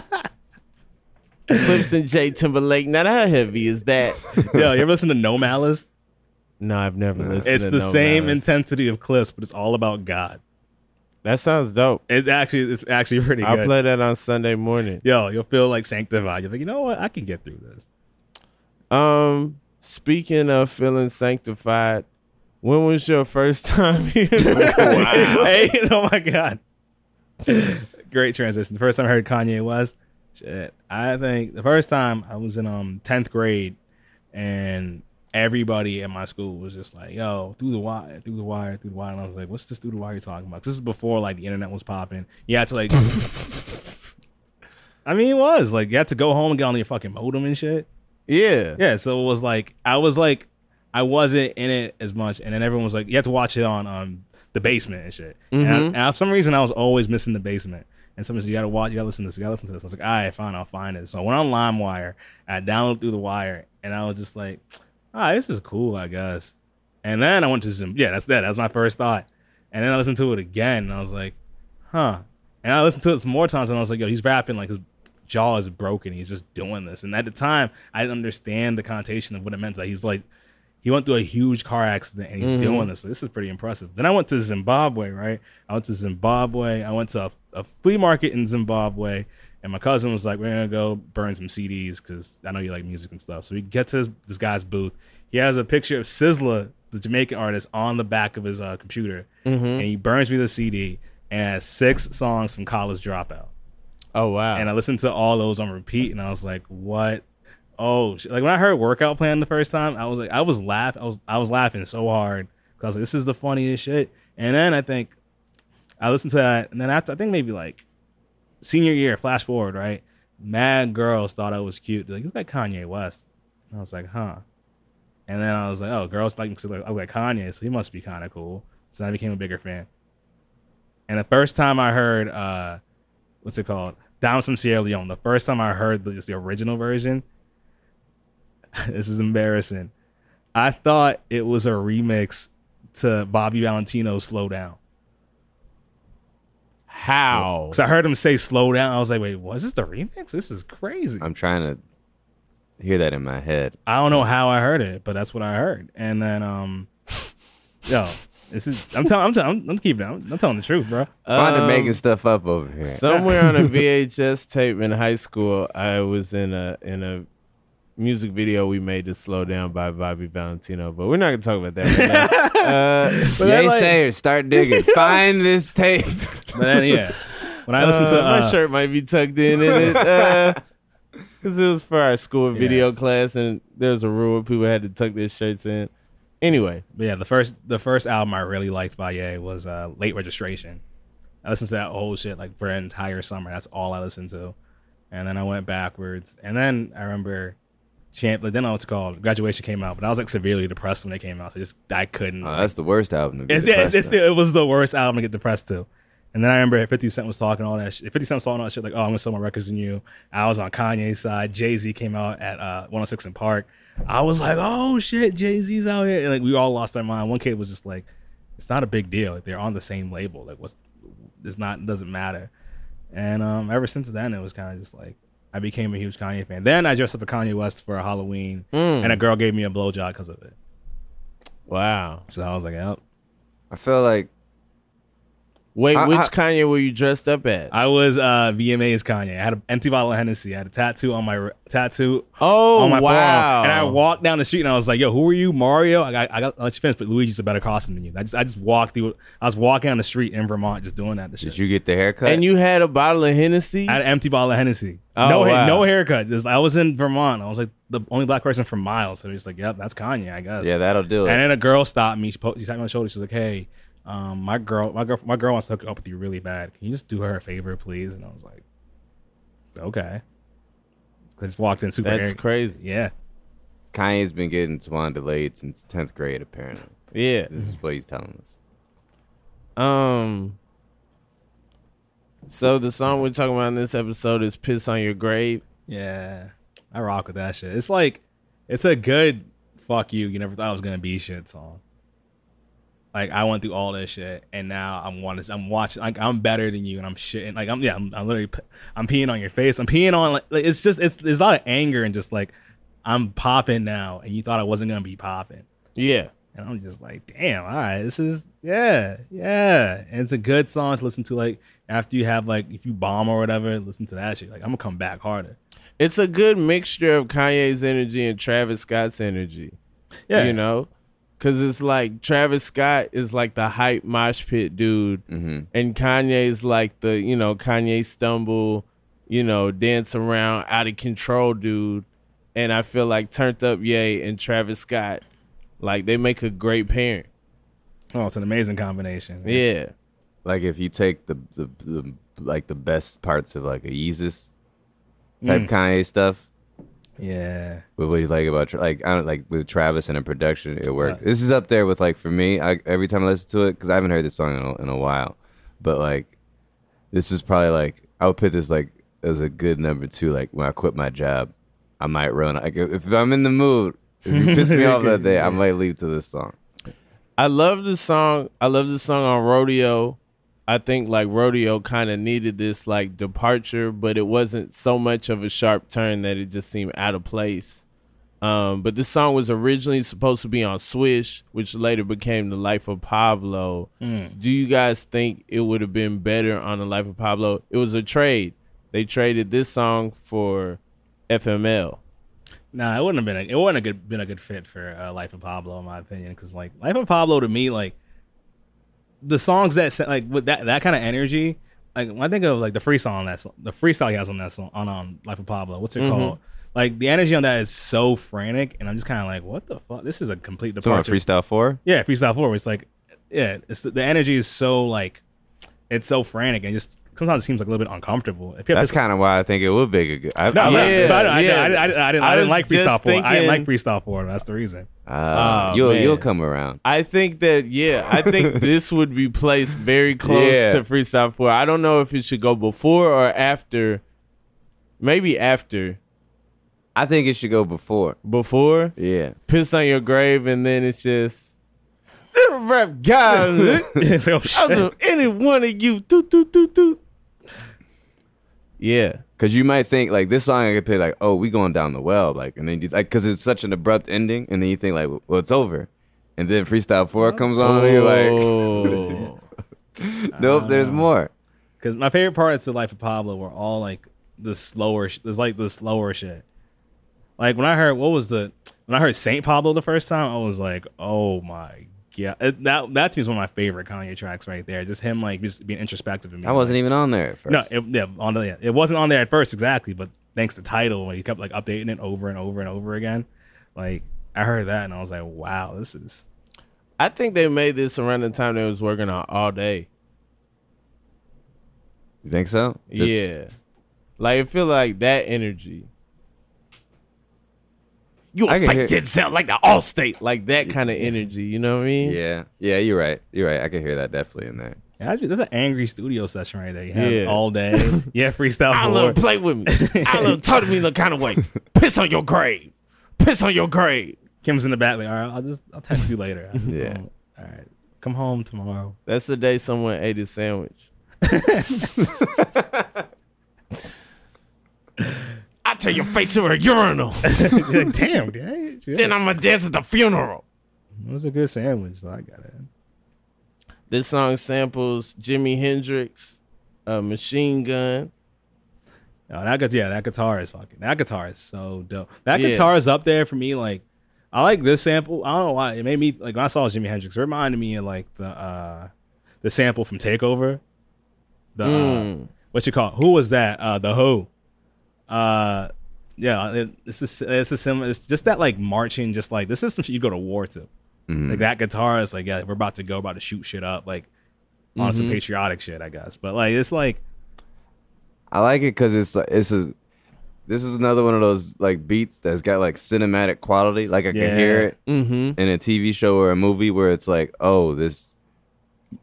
Clips and J Timberlake. Now how heavy is that? Yo, you ever listen to No Malice? No, I've never listened It's to the No same Malice. intensity of Clips, but it's all about God. That sounds dope. It actually, it's actually pretty I'll good. play that on Sunday morning. Yo, you'll feel like sanctified. You're like, you know what? I can get through this. Um, speaking of feeling sanctified, when was your first time here? Wow. Hey, oh my God. Great transition. The first time I heard Kanye West, shit. I think the first time I was in um tenth grade, and everybody at my school was just like, yo, through the wire, through the wire, through the wire. And I was like, what's this through the wire you're talking about? 'Cause this is before like the internet was popping. You had to like, I mean, it was like you had to go home and get on your fucking modem and shit. Yeah. Yeah, so it was like I was like I wasn't in it as much, and then everyone was like, you have to watch it on um the basement and shit. And, I, and for some reason, I was always missing the basement. And someone said, you gotta watch, you gotta listen to this, you gotta listen to this. I was like, all right, fine, I'll find it. So I went on LimeWire, I downloaded Through the Wire, and I was just like, ah, this is cool, I guess. And then I went to Zim. Yeah, that's that. That was my first thought. And then I listened to it again, and I was like, huh. And I listened to it some more times, and I was like, yo, he's rapping like his jaw is broken. He's just doing this. And at the time, I didn't understand the connotation of what it meant. Like he's like, he went through a huge car accident, and he's mm-hmm. doing this. So this is pretty impressive. Then I went to Zimbabwe, right? I went to Zimbabwe. I went to a, a flea market in Zimbabwe, and my cousin was like, we're going to go burn some C Ds because I know you like music and stuff. So we get to this, this guy's booth. He has a picture of Sizzla, the Jamaican artist, on the back of his uh, computer. Mm-hmm. And he burns me the C D and has six songs from College Dropout. Oh, wow. And I listened to all those on repeat, and I was like, what? Oh, shit. Like when I heard Workout Plan the first time, I was like, I was laughing. I was, I was laughing so hard because I was like, this is the funniest shit. And then I think I listened to that, and then after, I think maybe like senior year, flash forward, right? Mad girls thought I was cute. They're like, you look like Kanye West. And I was like, huh. And then I was like, oh, girls like me because I look like Kanye, so he must be kind of cool. So I became a bigger fan. And the first time I heard, uh, what's it called? Down from Sierra Leone. The first time I heard the, just the original version, this is embarrassing. I thought it was a remix to Bobby Valentino's Slow Down. How? Because I heard him say slow down. I was like, wait, was this the remix? This is crazy. I'm trying to hear that in my head. I don't know how I heard it, but that's what I heard. And then, um, yo, this is, I'm telling, I'm telling, I'm, I'm keeping it. I'm, I'm telling the truth, bro. Find Um, um, making stuff up over here. Somewhere on a V H S tape in high school, I was in a in a music video we made to Slow Down by Bobby Valentino, but we're not gonna talk about that right now. Uh, But Yay then, like- Sayers, start digging. Find this tape. But then, yeah, when I listened uh, to uh, my shirt might be tucked in in it because it was for our school video class, and there's a rule where people had to tuck their shirts in. Anyway, but yeah, the first the first album I really liked by Ye was uh, Late Registration. I listened to that whole shit like for an entire summer. That's all I listened to, and then I went backwards. And then I remember, Champ. Like, then I know what's it called. Graduation came out, but I was like severely depressed when they came out. So just I couldn't. Oh, that's the worst album to be It's, yeah, it's, depressed it's on. the, it was the worst album to get depressed to. And then I remember fifty Cent was talking all that shit. fifty Cent was talking all that shit like, oh, I'm going to sell my records than you. I was on Kanye's side. Jay-Z came out at uh, one oh six in Park. I was like, oh, shit, Jay-Z's out here. And like we all lost our mind. One kid was just like, it's not a big deal. Like they're on the same label. Like what's, it's not, it doesn't matter. And um, ever since then, it was kind of just like, I became a huge Kanye fan. Then I dressed up a Kanye West for a Halloween, Mm. and a girl gave me a blowjob because of it. wow. So I was like, yep. I feel like Wait, I- which I- Kanye were you dressed up at? I was uh, V M A's Kanye. I had an empty bottle of Hennessy. I had a tattoo on my r- tattoo oh, on my wow. palm, and I walked down the street and I was like, "Yo, who are you, Mario?" I got, I got I'll let you finish, but Luigi's a better costume than you. I just, I just walked through. I was walking down the street in Vermont, just doing that. The shit. did you get the haircut? And you had a bottle of Hennessy? I had an empty bottle of Hennessy. Oh, no, ha- wow. no haircut. Just, I was in Vermont. I was like the only black person for miles. So he's like, "Yep, that's Kanye, I guess." yeah, that'll do it. And then a girl stopped me. She, po- she tapped me on the shoulder. She was like, "Hey, um, my girl, my girl, my girl wants to hook up with you really bad. Can you just do her a favor, please?" And I was like, "Okay." I just walked in super. That's arrogant. crazy. Yeah. Kanye's been getting Twan delayed since tenth grade, apparently. Yeah. This is what he's telling us. Um. So the song we're talking about in this episode is "Piss on Your Grave." Yeah, I rock with that shit. It's like, it's a good fuck you. You never thought I was gonna be shit song. Like I went through all this shit, and now I'm wanting, I'm watching. Like I'm better than you, and I'm shitting. Like I'm, yeah, I'm, I'm literally, I'm peeing on your face. I'm peeing on like, like it's just, it's there's a lot of anger and just like, I'm popping now, and you thought I wasn't gonna be popping. Yeah. And I'm just like, damn, all right, this is, yeah, yeah. And it's a good song to listen to, like, after you have, like, if you bomb or whatever, listen to that shit. Like, I'm going to come back harder. It's a good mixture of Kanye's energy and Travis Scott's energy. Yeah. You know? Because it's like Travis Scott is like the hype mosh pit dude. Mm-hmm. And Kanye's like the, you know, Kanye stumble, you know, dance around, out of control dude. And I feel like Turned Up Ye and Travis Scott, like, they make a great parent. Oh, it's an amazing combination. Yeah. Like if you take the, the the like the best parts of like a Yeezus type Mm. Kanye stuff. Yeah. What do you like about Tra- like I don't like with Travis and the production? It worked. Uh, This is up there with like for me. I every time I listen to it because I haven't heard this song in a, in a while, but like this is probably like I would put this like as a good number two. Like when I quit my job, I might run. Like if I'm in the mood, if you piss me off that day, I might leave to this song. I love the song. I love the song on Rodeo. I think like Rodeo kind of needed this like departure, but it wasn't so much of a sharp turn that it just seemed out of place. Um, but this song was originally supposed to be on Swish, which later became The Life of Pablo. Mm. Do you guys think it would have been better on The Life of Pablo? It was a trade. They traded this song for F M L. Nah, it wouldn't have been a, it wouldn't have good, been a good fit for uh, Life of Pablo, in my opinion. Because like Life of Pablo to me, like the songs that sa- like with that that kind of energy, like when I think of like the free song that's the freestyle he has on that song on um, Life of Pablo. What's it Mhm. called? Like the energy on that is so frantic, and I'm just kind of like, what the fuck? This is a complete Talking about departure. Freestyle four. Yeah, freestyle four. Where it's like, yeah, it's the energy is so like, it's so frantic and just sometimes it seems like a little bit uncomfortable. If you have That's this- kind of why I think it would be a good. I, no, I, but- Yeah, but I, yeah. I, I, I, I didn't, I I didn't was like just freestyle four. I didn't thinking- like freestyle four. That's the reason. uh, Oh, you'll man. you'll come around. I think that, yeah, I think this would be placed very close Yeah. to Freestyle four. I don't know if it should go before or after. Maybe after. I think it should go before. Before, Yeah. Piss on Your Grave, and then it's just, little rap guy. It's like, oh, I'll shit. do any one of you. Doot, doot, doot, doot. Yeah. Cause you might think like this song I could play like, oh, we going down the well, like, and then you like, cause it's such an abrupt ending, and then you think like, well, it's over, and then Freestyle Four comes on, and you're like, Oh. nope, there's more. Because my favorite parts of Life of Pablo were all like the slower. sh- There's like the slower shit. Like when I heard what was the when I heard Saint Pablo the first time, I was like, oh my god, it, that that to me is one of my favorite Kanye tracks right there. Just him like just being introspective and I wasn't even on there at first. no, it, yeah, on the, yeah, it wasn't on there at first exactly, but thanks to Tidal when he kept like updating it over and over and over again, like I heard that and I was like, wow, this is I think they made this around the time they was working on All Day. You think so? Just- Yeah. Like, I feel like that energy. You I a can fake hear- did sound like the Allstate. Like that kind of energy, you know what I mean? Yeah. Yeah. You're right. You're right. I can hear that definitely in there. yeah, I just, that's an angry studio session right there. You have Yeah. all day, yeah, freestyle. I four. love play with me. I love talk to me the kind of way. Piss on your grave. Piss on your grave. Kim's in the back, like, all right, I'll just I'll text you later. I just Yeah. don't- all right, come home tomorrow. That's the day someone ate a sandwich. I tell your face to a urinal. You're like, damn, dude. Then I'm gonna dance at the funeral. It was a good sandwich, so I got it. This song samples Jimi Hendrix, a Machine Gun. Oh, that guitar, yeah, that guitar is fucking. That guitar is so dope. That Yeah. guitar is up there for me. Like, I like this sample. I don't know why it made me like when I saw Jimi Hendrix. It reminded me of like the uh the sample from Takeover. The uh, Mm. what you call it? Who was that? Uh, the Who. Uh, yeah, it, it's a, it's a similar. It's just that like marching, just like this is some shit you go to war to. Mhm. Like that guitar is like, yeah, we're about to go, about to shoot shit up, like on some Mhm. patriotic shit, I guess. But like, it's like, I like it because it's it's a. This is another one of those like beats that's got like cinematic quality. Like I Yeah. can hear it Mm-hmm. in a T V show or a movie where it's like, oh, this.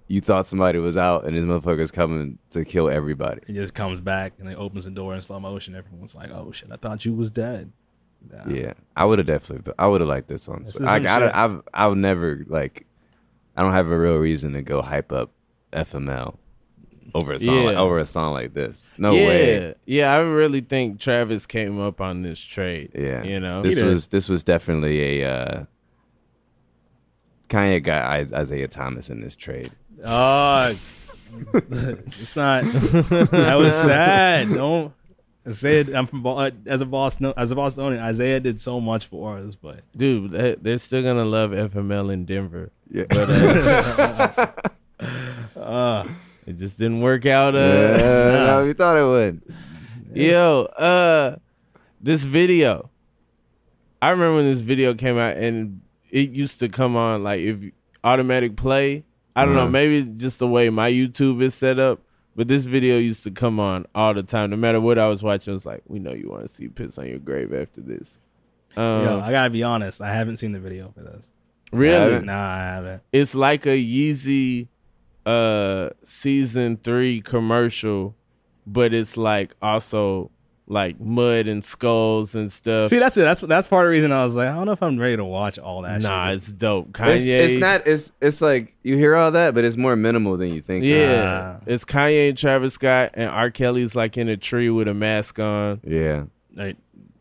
you thought somebody was out and this motherfucker's coming to kill everybody. He just comes back and he opens the door in slow motion. Everyone's like, "Oh shit, I thought you was dead." Nah. Yeah, I would have definitely. I would have liked this on. This Switch. is I, some I, shit. I've I've never like. I don't have a real reason to go hype up F M L over a song Yeah. like, over a song like this. No yeah, way. yeah. I really think Travis came up on this trade. Yeah, you know, this He did. was this was definitely a uh, Kanye got Is- Isaiah Thomas in this trade. Oh, it's not. That was sad. Don't say it. I'm from Bo- as a Boston as a Bostonian. Isaiah did so much for us, but dude. they- They're still gonna love F M L in Denver. Yeah, But uh, uh, it just didn't work out. Uh, yeah no, you thought it would. Yo, uh, this video. I remember when this video came out, and it used to come on like if automatic play. I don't know, Uh-huh. maybe it's just the way my YouTube is set up, but this video used to come on all the time. No matter what I was watching, it's like, we know you want to see piss on your grave after this. Um, yo, I gotta be honest. I haven't seen the video for this. really, haven't? Nah, I haven't. it's like a Yeezy uh season three commercial, but it's like also like mud and skulls and stuff. See, that's it. That's that's part of the reason I was like, I don't know if I'm ready to watch all that. nah, shit. it's Just- dope. Kanye, It's, it's not. It's it's like you hear all that, but it's more minimal than you think. yeah, Nah. it's Kanye and Travis Scott, and R. Kelly's like in a tree with a mask on. Yeah. like,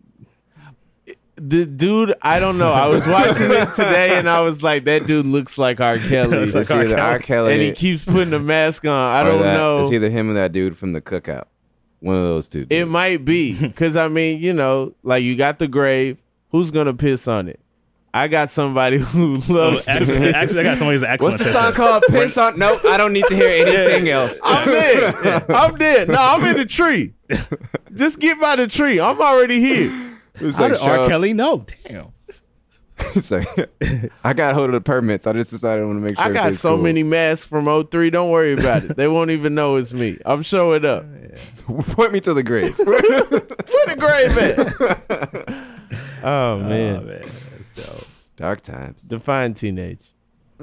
The dude, I don't know. I was watching it today, and I was like, that dude looks like R. Kelly, It's like It's either R. R. Kelly, and he keeps putting a mask on. I or don't that- know. It's either him or that dude from the Cookout. One of those two. It dudes. might be because I mean, you know, like you got the grave. Who's gonna piss on it? I got somebody who loves to actually, piss. actually, I got somebody's excellent. What's the song called? Piss on? Nope, I don't need to hear anything else. I'm dead. I'm dead. No, I'm in the tree. Just get by the tree. I'm already here. It's How like, did R. show- Kelly know? Damn. It's like, I got hold of the permits. I just decided I want to make sure. I got everything's so cool. many masks from oh three. Don't worry about it. They won't even know it's me. I'm showing up. Point me to the grave. Where the grave at? Oh Oh man, man, that's dope. Dark times. define teenage.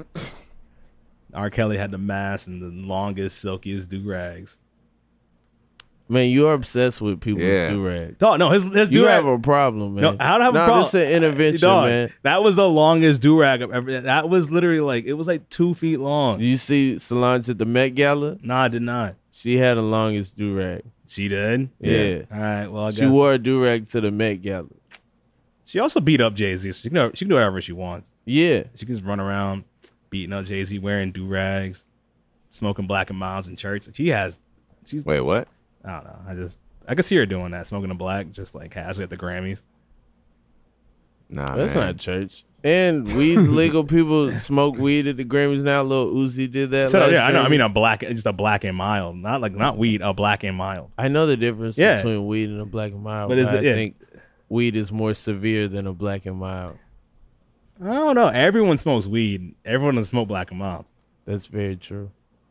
R. Kelly had the mask and the longest, silkiest do rags. Man, you're obsessed with people's Yeah. do-rags. No, no, his his You do have rag. a problem, man. No, I don't have a no, problem. This is an intervention, Dog, man. That was the longest do rag I've ever. That was literally like it was like two feet long. Do you see Solange at the Met Gala? No, I did not. She had the longest do-rag. She did. Yeah. All right. Well, I She guess wore a do-rag to the Met Gala. She also beat up Jay Z. So she can do, she can do whatever she wants. Yeah. She can just run around beating up Jay Z, wearing do rags, smoking Black and Miles in church. She has. She's. Wait, what? I don't know. I just. I could see her doing that, smoking a black, just like casually at the Grammys. Nah, That's man. not church. And weed's legal. People smoke weed at the Grammys now. Lil Uzi did that. So last yeah, I know. I mean, Grammys. a black, just a black and mild, not like not weed, a black and mild. I know the difference Yeah. between weed and a black and mild, But but, is I it- yeah. think weed is more severe than a black and mild. I don't know. Everyone smokes weed. Everyone doesn't smoke black and mild. That's very true.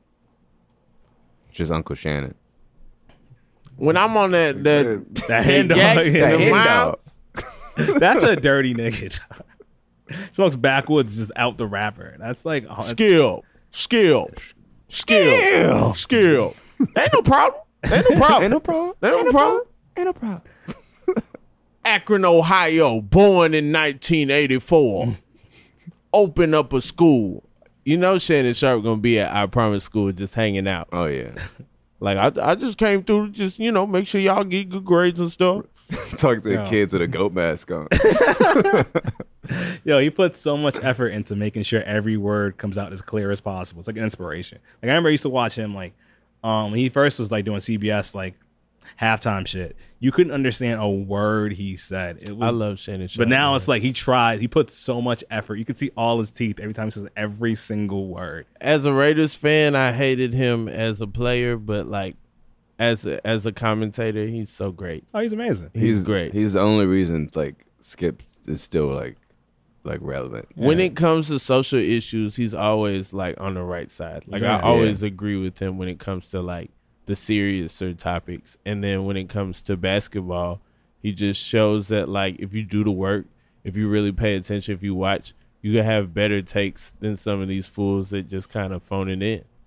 Just Uncle Shannon. When I'm on that that That hand dog, yak yeah. and the Hand miles, That's a dirty nigga. Smokes backwoods just out the wrapper. That's like oh, skill, skill, skill, skill. Ain't no problem. Ain't no problem. Ain't no problem. Ain't no problem. Ain't no problem. Akron, Ohio, born in nineteen eighty-four. Open up a school. You know Shannon Sharp gonna be at I Promise School just hanging out. Oh yeah. Like I, I just came through to just, you know, make sure y'all get good grades and stuff. Talk to Yeah. the kids with a goat mask on. Yo, he puts so much effort into making sure every word comes out as clear as possible. It's like an inspiration. Like I remember I used to watch him like um when he first was like doing C B S like halftime shit. You couldn't understand a word he said. It was I love Shannon Sharp. but now man. it's like he tries, he puts so much effort. You could see all his teeth every time he says every single word. as a Raiders fan, I hated him as a player, but like as a, as a commentator, he's so great. Oh, he's amazing. He's, great. He's the only reason like Skip is still like like relevant. When it comes to social issues, he's always like on the right side. Like Yeah. I always agree with him when it comes to like the seriouser topics. And then when it comes to basketball, he just shows that like if you do the work, if you really pay attention, if you watch, you can have better takes than some of these fools that just kind of phone it in.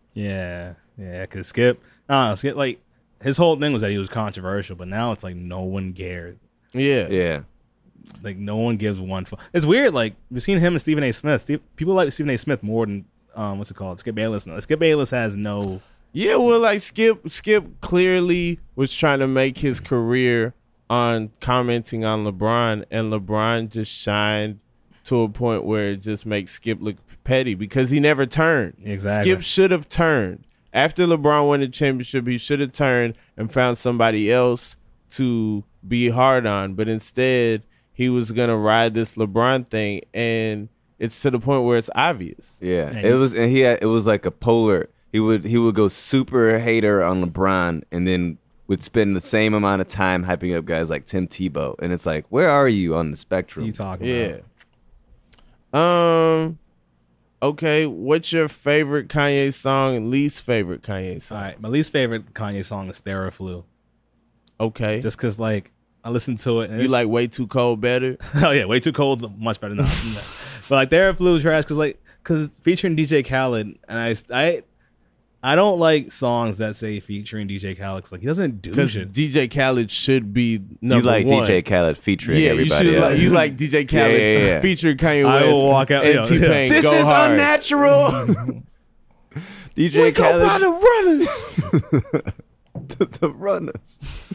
Yeah, yeah. Because Skip, I don't know, Skip, like his whole thing was that he was controversial, but now it's like no one cares. Yeah. Yeah. Like no one gives one fuck. It's weird. Like we've seen him and Stephen A. Smith. Steve, people like Stephen A. Smith more than um, what's it called? Skip Bayless. No, Skip Bayless has no. Yeah, well, like Skip, Skip clearly was trying to make his career on commenting on LeBron, and LeBron just shined to a point where it just makes Skip look petty because he never turned. Exactly. Skip should have turned. After LeBron won the championship, he should have turned and found somebody else to be hard on, but instead he was gonna ride this LeBron thing, and it's to the point where it's obvious. Yeah, Yeah, it he- was, and he had, it was like a polar. He would he would go super hater on LeBron, and then would spend the same amount of time hyping up guys like Tim Tebow, and it's like, where are you on the spectrum? What you talking Yeah. about? Um. Okay, what's your favorite Kanye song and least favorite Kanye All song? right, my least favorite Kanye song is Theraflu. Okay, Just because like I listened to it. And you it's- like Way Too Cold better? Oh yeah, Way Too Cold's much better than that. But like Theraflu is trash because like because featuring D J Khaled, and I I I don't like songs that say featuring D J Khaled 'cause, like he doesn't do Because shit. D J Khaled should be You number like one. D J Khaled featuring Yeah, you everybody should. else. Like, you like D J Khaled Yeah, yeah, yeah. featuring Kanye I West will walk out- and yeah, T Pain. This Go is hard. unnatural. D J We go by Khaled, the runners. the, the runners.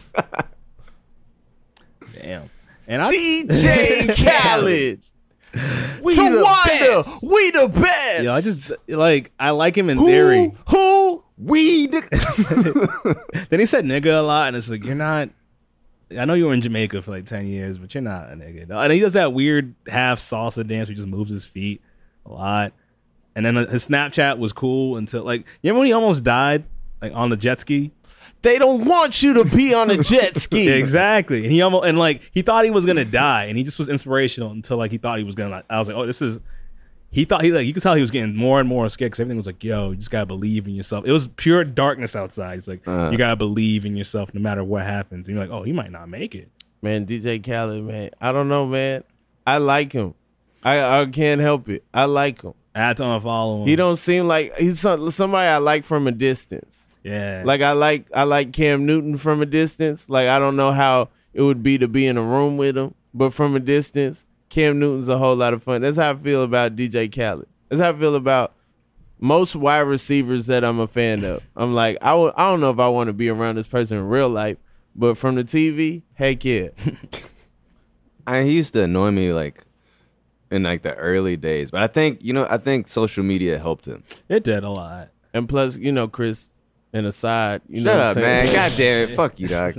Damn. And I D J Khaled. We Tawanda, we the best. Yo, I just like I like him in who, theory. who? weed. Then he said nigga a lot, and it's like you're not. I know you were in Jamaica for like ten years, but you're not a nigga. And he does that weird half salsa dance where he just moves his feet a lot. And then his Snapchat was cool until like you remember when he almost died like on the jet ski. They don't want you to be on a jet ski. Exactly, and he almost and like he thought he was gonna die, and he just was inspirational until like he thought he was gonna. Like, I was like, oh, this is. He thought he like you could tell he was getting more and more scared because everything was like, yo, you just gotta believe in yourself. It was pure darkness outside. It's like Uh-huh. you gotta believe in yourself no matter what happens. And you're like, oh, he might not make it. Man, D J Khaled, man. I don't know, man. I like him. I, I can't help it. I like him. I had to unfollow him. He don't seem like he's some, somebody I like from a distance. Yeah. Like I like I like Cam Newton from a distance. Like I don't know how it would be to be in a room with him, but from a distance, Cam Newton's a whole lot of fun. That's how I feel about D J Khaled. That's how I feel about most wide receivers that I'm a fan of. I'm like I w- I don't know if I want to be around this person in real life, but from the T V, heck yeah. I he used to annoy me like in like the early days, but I think you know I think social media helped him. it did a lot. And plus, you know, Chris, and aside, you Shut know up, what I'm man! saying? God damn it! Fuck you, dog.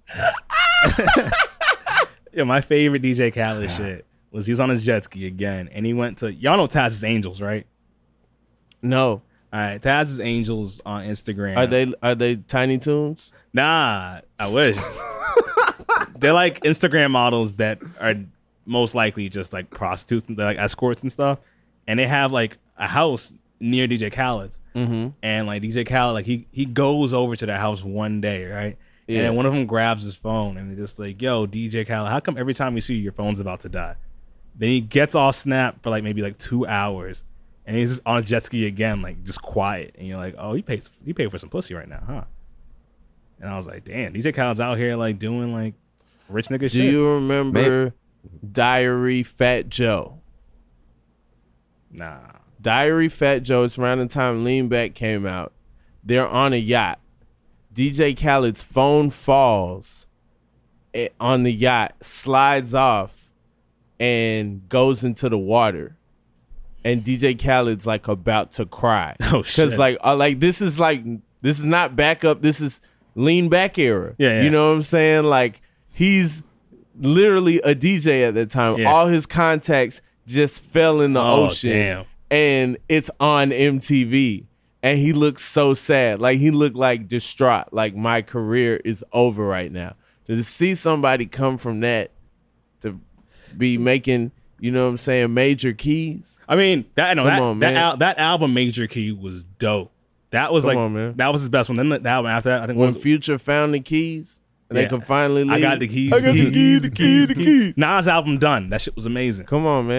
Yeah, my favorite D J Khaled shit was he was on his jet ski again, and he went to y'all know Taz's Angels, right? No. All right, Taz's Angels on Instagram. Are they are they Tiny Toons? Nah, I wish. They're like Instagram models that are most likely just like prostitutes and they're like escorts and stuff. And they have like a house near D J Khaled's. Mm-hmm. And like D J Khaled, like he he goes over to their house one day, right? Yeah. And then one of them grabs his phone and they're just like, yo, D J Khaled, how come every time we see you, your phone's about to die? Then he gets off Snap for like maybe like two hours. And he's just on a jet ski again, like just quiet. And you're like, oh, he pays he paid for some pussy right now, huh? And I was like, damn, D J Khaled's out here like doing like rich nigga Do shit. you remember Diary Fat Joe? Nah. Diary Fat Joe, it's around the time Lean Back came out. They're on a yacht. D J Khaled's phone falls eh, on the yacht, slides off, and goes into the water. And D J Khaled's like about to cry. Oh, shit. Because like, uh, like this is like this is not backup. This is Lean Back era. Yeah, yeah. You know what I'm saying? Like he's literally a D J at that time. Yeah. All his contacts just fell in the Oh, ocean. damn. And it's on M T V. And he looks so sad. Like he looked like distraught. Like my career is over right now. To see somebody come from that to be making, you know what I'm saying, major keys. I mean, that no, Come that on, that, man. al- that album Major Key was dope. That was Come like on, man. that was his best one. Then the, the album after that, I think When was Future found the keys and Yeah. they could finally leave. I got the keys. I got the keys, the keys, the keys. Nas album done. That shit was amazing. Come on, man.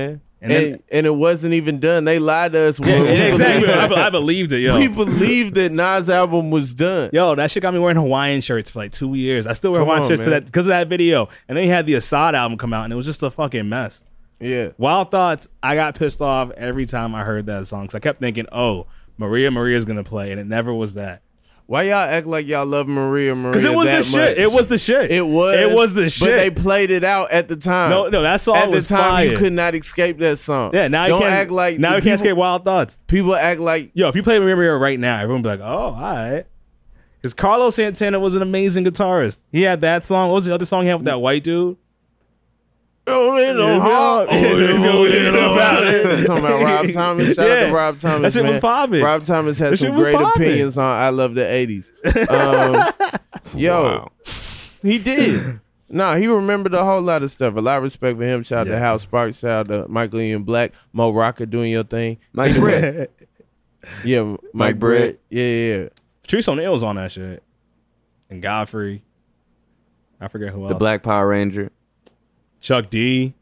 And, and, then, and it wasn't even done. They lied to us. We, yeah, we exactly. believed, I, be- I believed it, yo. we believed that Nas' album was done. Yo, that shit got me wearing Hawaiian shirts for like two years. I still wear Come Hawaiian on, shirts to man. that because of that video. And then he had the Assad album come out, and it was just a fucking mess. Yeah. Wild Thoughts, I got pissed off every time I heard that song because I kept thinking, oh, Maria Maria's gonna play, and it never was that. Why y'all act like y'all love Maria Maria? Because it was that the shit. much? It was the shit. It was. It was the But shit. they played it out at the time. no, no, that song At the was time, fire. you could not escape that song. Yeah, now Don't you can't act like now the you can't people- escape Wild Thoughts. People act like Yo, if you play Maria Maria right now, everyone would be like, oh, all right. Because Carlos Santana was an amazing guitarist. He had that song. What was the other song he had with that white dude? oh, they know hard. Oh, they know about it. Talking about Rob Thomas. Shout out Yeah. to Rob Thomas. That shit was man. popping. Rob Thomas had That shit some was great popping. opinions on I Love the eighties. Um, yo, Wow. he did. Nah, he remembered a whole lot of stuff. A lot of respect for him. Shout out Yeah. to Hal Sparks. Shout out to Michael Ian Black. Mo Rocca doing your thing. Mike Britt. Yeah, Mike, Mike Britt. Britt. Yeah, yeah, yeah. Patrice O'Neal was on that shit. And Godfrey. I forget who else. The Black Power Ranger. Chuck D.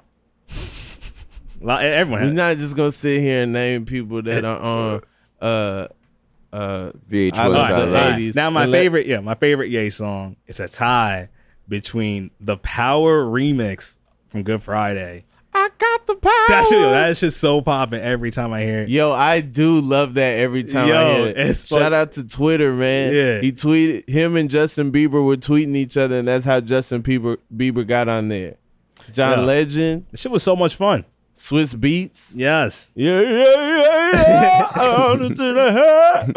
Lot- Everyone We're had not just gonna sit here and name people that are on uh uh V H I one. love All the right, all right. eighties. Now my And let- favorite, yeah, my favorite Ye song is a tie between the Power remix from Good Friday. I got the power. That shit, yo, that shit's so popping every time I hear it. Yo, I do love that every time Yo, I hear it. it's Shout fuck- out to Twitter, man. Yeah. He tweeted, him and Justin Bieber were tweeting each other, and that's how Justin Bieber, Bieber got on there. John Yeah. Legend, The shit was so much fun. Swiss Beats. Yes. Yeah, yeah, yeah, yeah. Out into the head.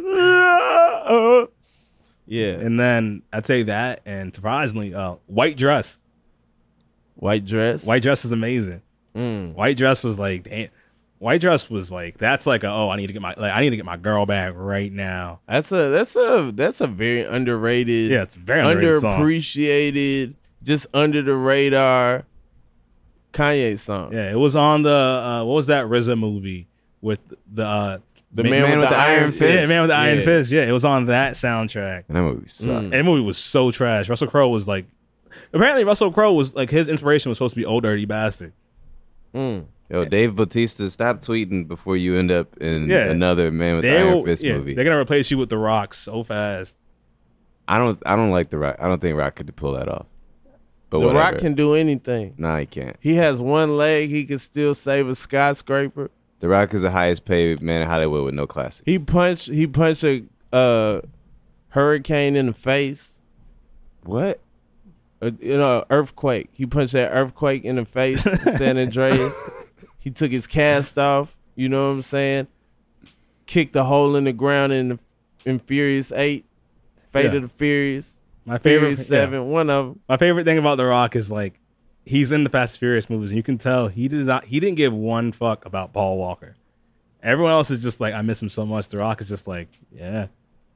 Uh, uh, uh. Yeah. And then I'd say that, and surprisingly, uh, White Dress. White dress. White Dress is amazing. Mm. White Dress was like, damn. White Dress was like, that's like a, oh, I need to get my, like, I need to get my girl back right now. That's a that's a that's a very underrated. Yeah, it's a very underrated song. underappreciated, just under the radar Kanye song. Yeah, it was on the, uh, what was that R Z A movie with the, uh, The man, with, the, iron fist. Yeah, Man with the Iron Yeah. Fist. Yeah, it was on that soundtrack. And that movie sucks. Mm. And the movie was so trash. Russell Crowe was like, apparently Russell Crowe was like, his inspiration was supposed to be Old Dirty Bastard. Mm. Yo, Dave Bautista, stop tweeting before you end up in Yeah. another Man with They the Iron will- Fist yeah, movie. They're gonna replace you with The Rock so fast. I don't. I don't like the Rock. I don't think Rock could pull that off. But The whatever. Rock can do anything. Nah, he can't. He has one leg. He can still save a skyscraper. The Rock is the highest paid man in Hollywood with no classics. He punched. He punched a uh, hurricane in the face. What? Uh, you know, earthquake. He punched that earthquake in the face in San Andreas. He took his cast off. You know what I'm saying? Kicked a hole in the ground in the, in Furious Eight, Fate Yeah. of the Furious, My favorite Furious Seven. yeah. One of them. My favorite thing about The Rock is like he's in the Fast and Furious movies, and you can tell he did not. He didn't give one fuck about Paul Walker. Everyone else is just like, I miss him so much. The Rock is just like, yeah,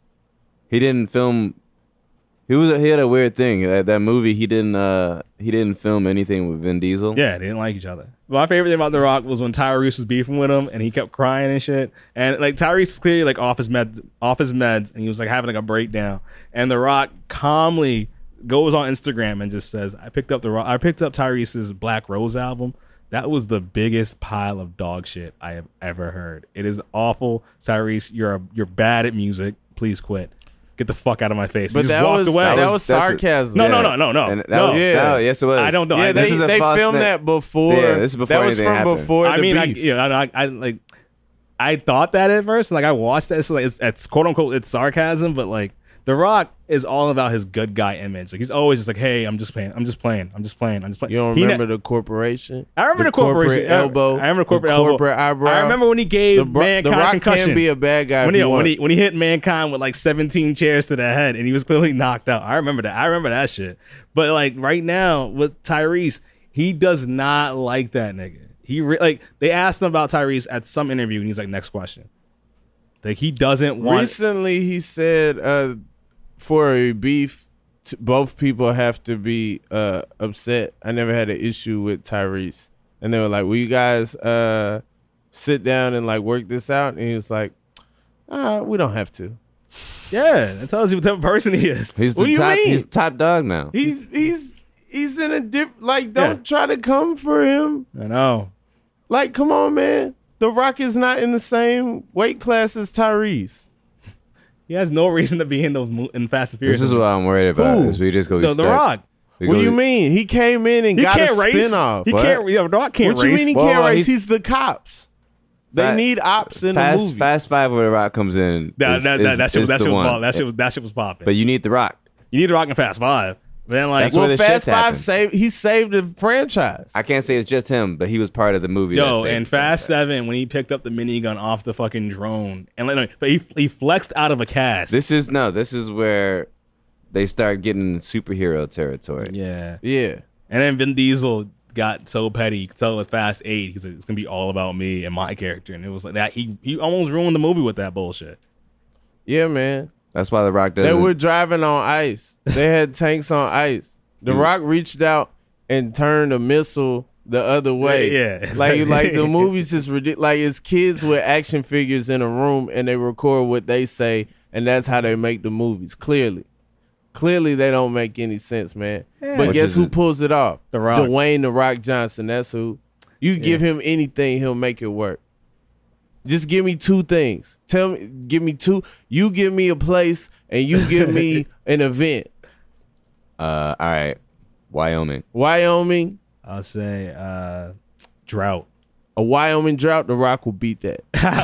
He didn't film. He was. He had a weird thing. That, that movie. He didn't. Uh. He didn't film anything with Vin Diesel. yeah. They didn't like each other. My favorite thing about The Rock was when Tyrese was beefing with him, and he kept crying and shit. And like Tyrese was clearly like off his meds, off his meds, and he was like having like a breakdown. And The Rock calmly goes on Instagram and just says, "I picked up the Rock. I picked up Tyrese's Black Rose album. That was the biggest pile of dog shit I have ever heard. It is awful, Tyrese. You're a, you're bad at music. Please quit. Get the fuck out of my face." But he just that walked was away. that, That was was- that's a- sarcasm. no, no, no, no, no, And that no. was, Yeah. that- yes, it was. I don't know. Yeah, I- they, This is a they false filmed net- that before. Yeah, this is before that was anything from happened. before I the mean, I, beef. you know, I, I, I like, I thought that at first. Like, I watched that. So like, it's, it's quote unquote, it's sarcasm, but like, The Rock is all about his good guy image. Like, he's always just like, "Hey, I'm just playing. I'm just playing. I'm just playing. I'm just playing." You don't He ne- remember the corporation? I remember the, corporate corporation elbow. I remember the corporate the elbow. corporate eyebrow. I remember when he gave the, bro- the Mankind Rock concussion. can be a bad guy when if he, you want. when he when he hit Mankind with like seventeen chairs to the head, and he was clearly knocked out. I remember that. I remember that shit. But like right now with Tyrese, he does not like that nigga. He re- like they asked him about Tyrese at some interview, and he's like, "Next question." Like he doesn't want. Recently, he said uh, for a beef, t- both people have to be uh, upset. I never had an issue with Tyrese. And they were like, will you guys uh, sit down and like work this out? And he was like, uh, we don't have to. Yeah, that tells you what type of person he is. He's What the do you top. mean? He's top dog now. He's he's he's in a diff like don't Yeah. try to come for him. I know. Like, come on, man. The Rock is not in the same weight class as Tyrese. He has no reason to be in those mo- in Fast and Furious. This is what I'm worried about. Who? Is we just go. The, the Rock. We What go- do you mean? He came in and He got can't a race. spinoff. He What? can't. Yeah, The Rock can't What you race. mean he Well, can't race? he's- He's the cops. They Fa- need ops in Fast, the movie. Fast Five where the Rock comes in. That, is- that, is- that, that shit, is was- that the shit was one. pop- that shit was that shit was popping. But you need the Rock. you need to rock in Fast Five. Then like, That's well, where the Fast shit Five happens. saved. He saved the franchise. I can't say it's just him, but he was part of the movie. that yo, saved and the Fast franchise. Seven when he picked up the minigun off the fucking drone and like, no, but he he flexed out of a cast. This is no. This is where they start getting in superhero territory. yeah, yeah. and then Vin Diesel got so petty. You could tell with Fast Eight, he's like, it's gonna be all about me and my character, and it was like that. He he almost ruined the movie with that bullshit. Yeah, man. That's why the Rock They doesn't. were driving on ice. They had tanks on ice. The Mm. Rock reached out and turned a missile the other way. Yeah, yeah. Like like the movies is ridiculous. Like it's kids with action figures in a room and they record what they say and that's how they make the movies. Clearly. Clearly they don't make any sense, man. But Which guess is who it? pulls it off? The Rock. Dwayne The Rock Johnson. That's who. You give him anything, he'll make it work. Just give me two things. Tell me, give me two. You give me a place and you give me an event. uh, all right, Wyoming. Wyoming, I'll say uh, drought. a Wyoming drought, The Rock will beat that.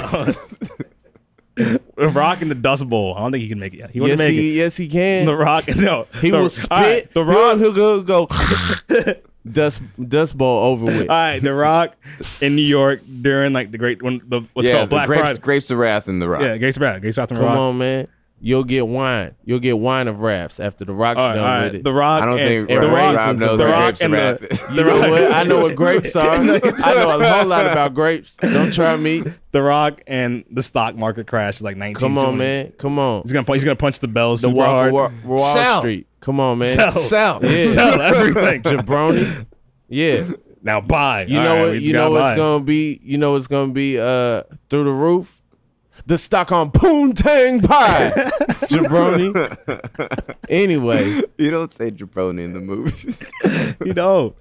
The Rock in the Dust Bowl. I don't think he can make it. He wouldn't Yes, make he, yes, he can. it. The Rock, no. he the, will all spit. right, the He'll- Rock. He'll, go, go dust, dust bowl over with. All right, The Rock in New York during like the great when the what's yeah, called the Black grapes, Friday. grapes of Wrath in the Rock. Yeah, Gates Brad, Gates Brad, The Come Rock. on, man. You'll get wine. You'll get wine of raps after The Rock's All right, done all right. with it. The Rock. I don't and, think and the Rob- Rock, Rob knows the what Rock grapes and of the, Wrath is. the You know Rock, what? I know what grapes are. I know a whole lot about grapes. Don't try me. The Rock and the stock market crash is like nineteen. Come on, man. Come on. He's gonna he's gonna punch the bell The super Walk hard. of Wa- Wall Sell. Street. Come on, man. Sell, Sell. Yeah. sell everything. Jabroni. Yeah. Now buy. You All know right, what? we just You know gotta what's buy. gonna be. You know what's gonna be uh through the roof. The stock on Poontang Pie, Jabroni. Anyway, You don't say jabroni in the movies. You know.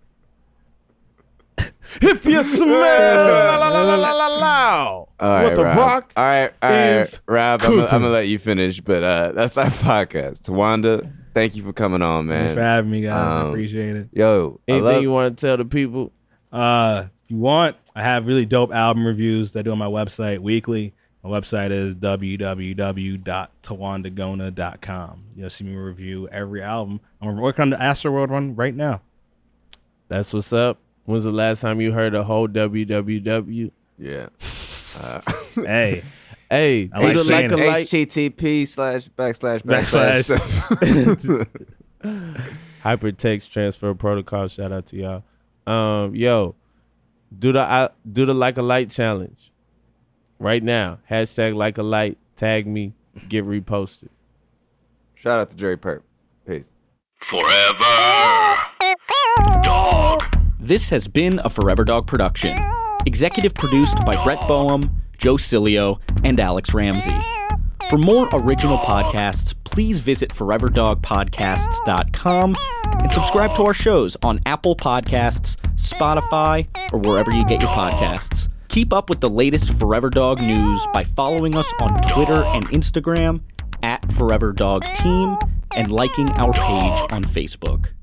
if you smell la, la, la, la, la, la, la, All right, what the Rob. Rock All right, all right, is Rob. I'm gonna, I'm cooking. gonna let you finish, but uh, that's our podcast. Tawanda, thank you for coming on, man. Thanks for having me, guys. I Um, appreciate it. Yo, I anything love- you want to tell the people? Uh, if you want, I have really dope album reviews that I do on my website weekly. My website is w w w dot tawandagona dot com. You'll see me review every album. I'm working on the Astroworld one right now. That's what's up. When's the last time you heard a whole W W W? yeah. Hey, Hey, I like do the saying like a it. like H T T P slash backslash Backslash. backslash. hypertext transfer protocol. Shout out to y'all. Um, yo, do the uh, do the like a light challenge right now. Hashtag like a light. Tag me. Get reposted. Shout out to Jerry Perp. Peace. Forever. Dog. This has been a Forever Dog production. Executive produced by Brett Boehm, Joe Cilio, and Alex Ramsey. For more original podcasts, please visit forever dog podcasts dot com and subscribe to our shows on Apple Podcasts, Spotify, or wherever you get your podcasts. Keep up with the latest Forever Dog news by following us on Twitter and Instagram at Forever Dog Team and liking our page on Facebook.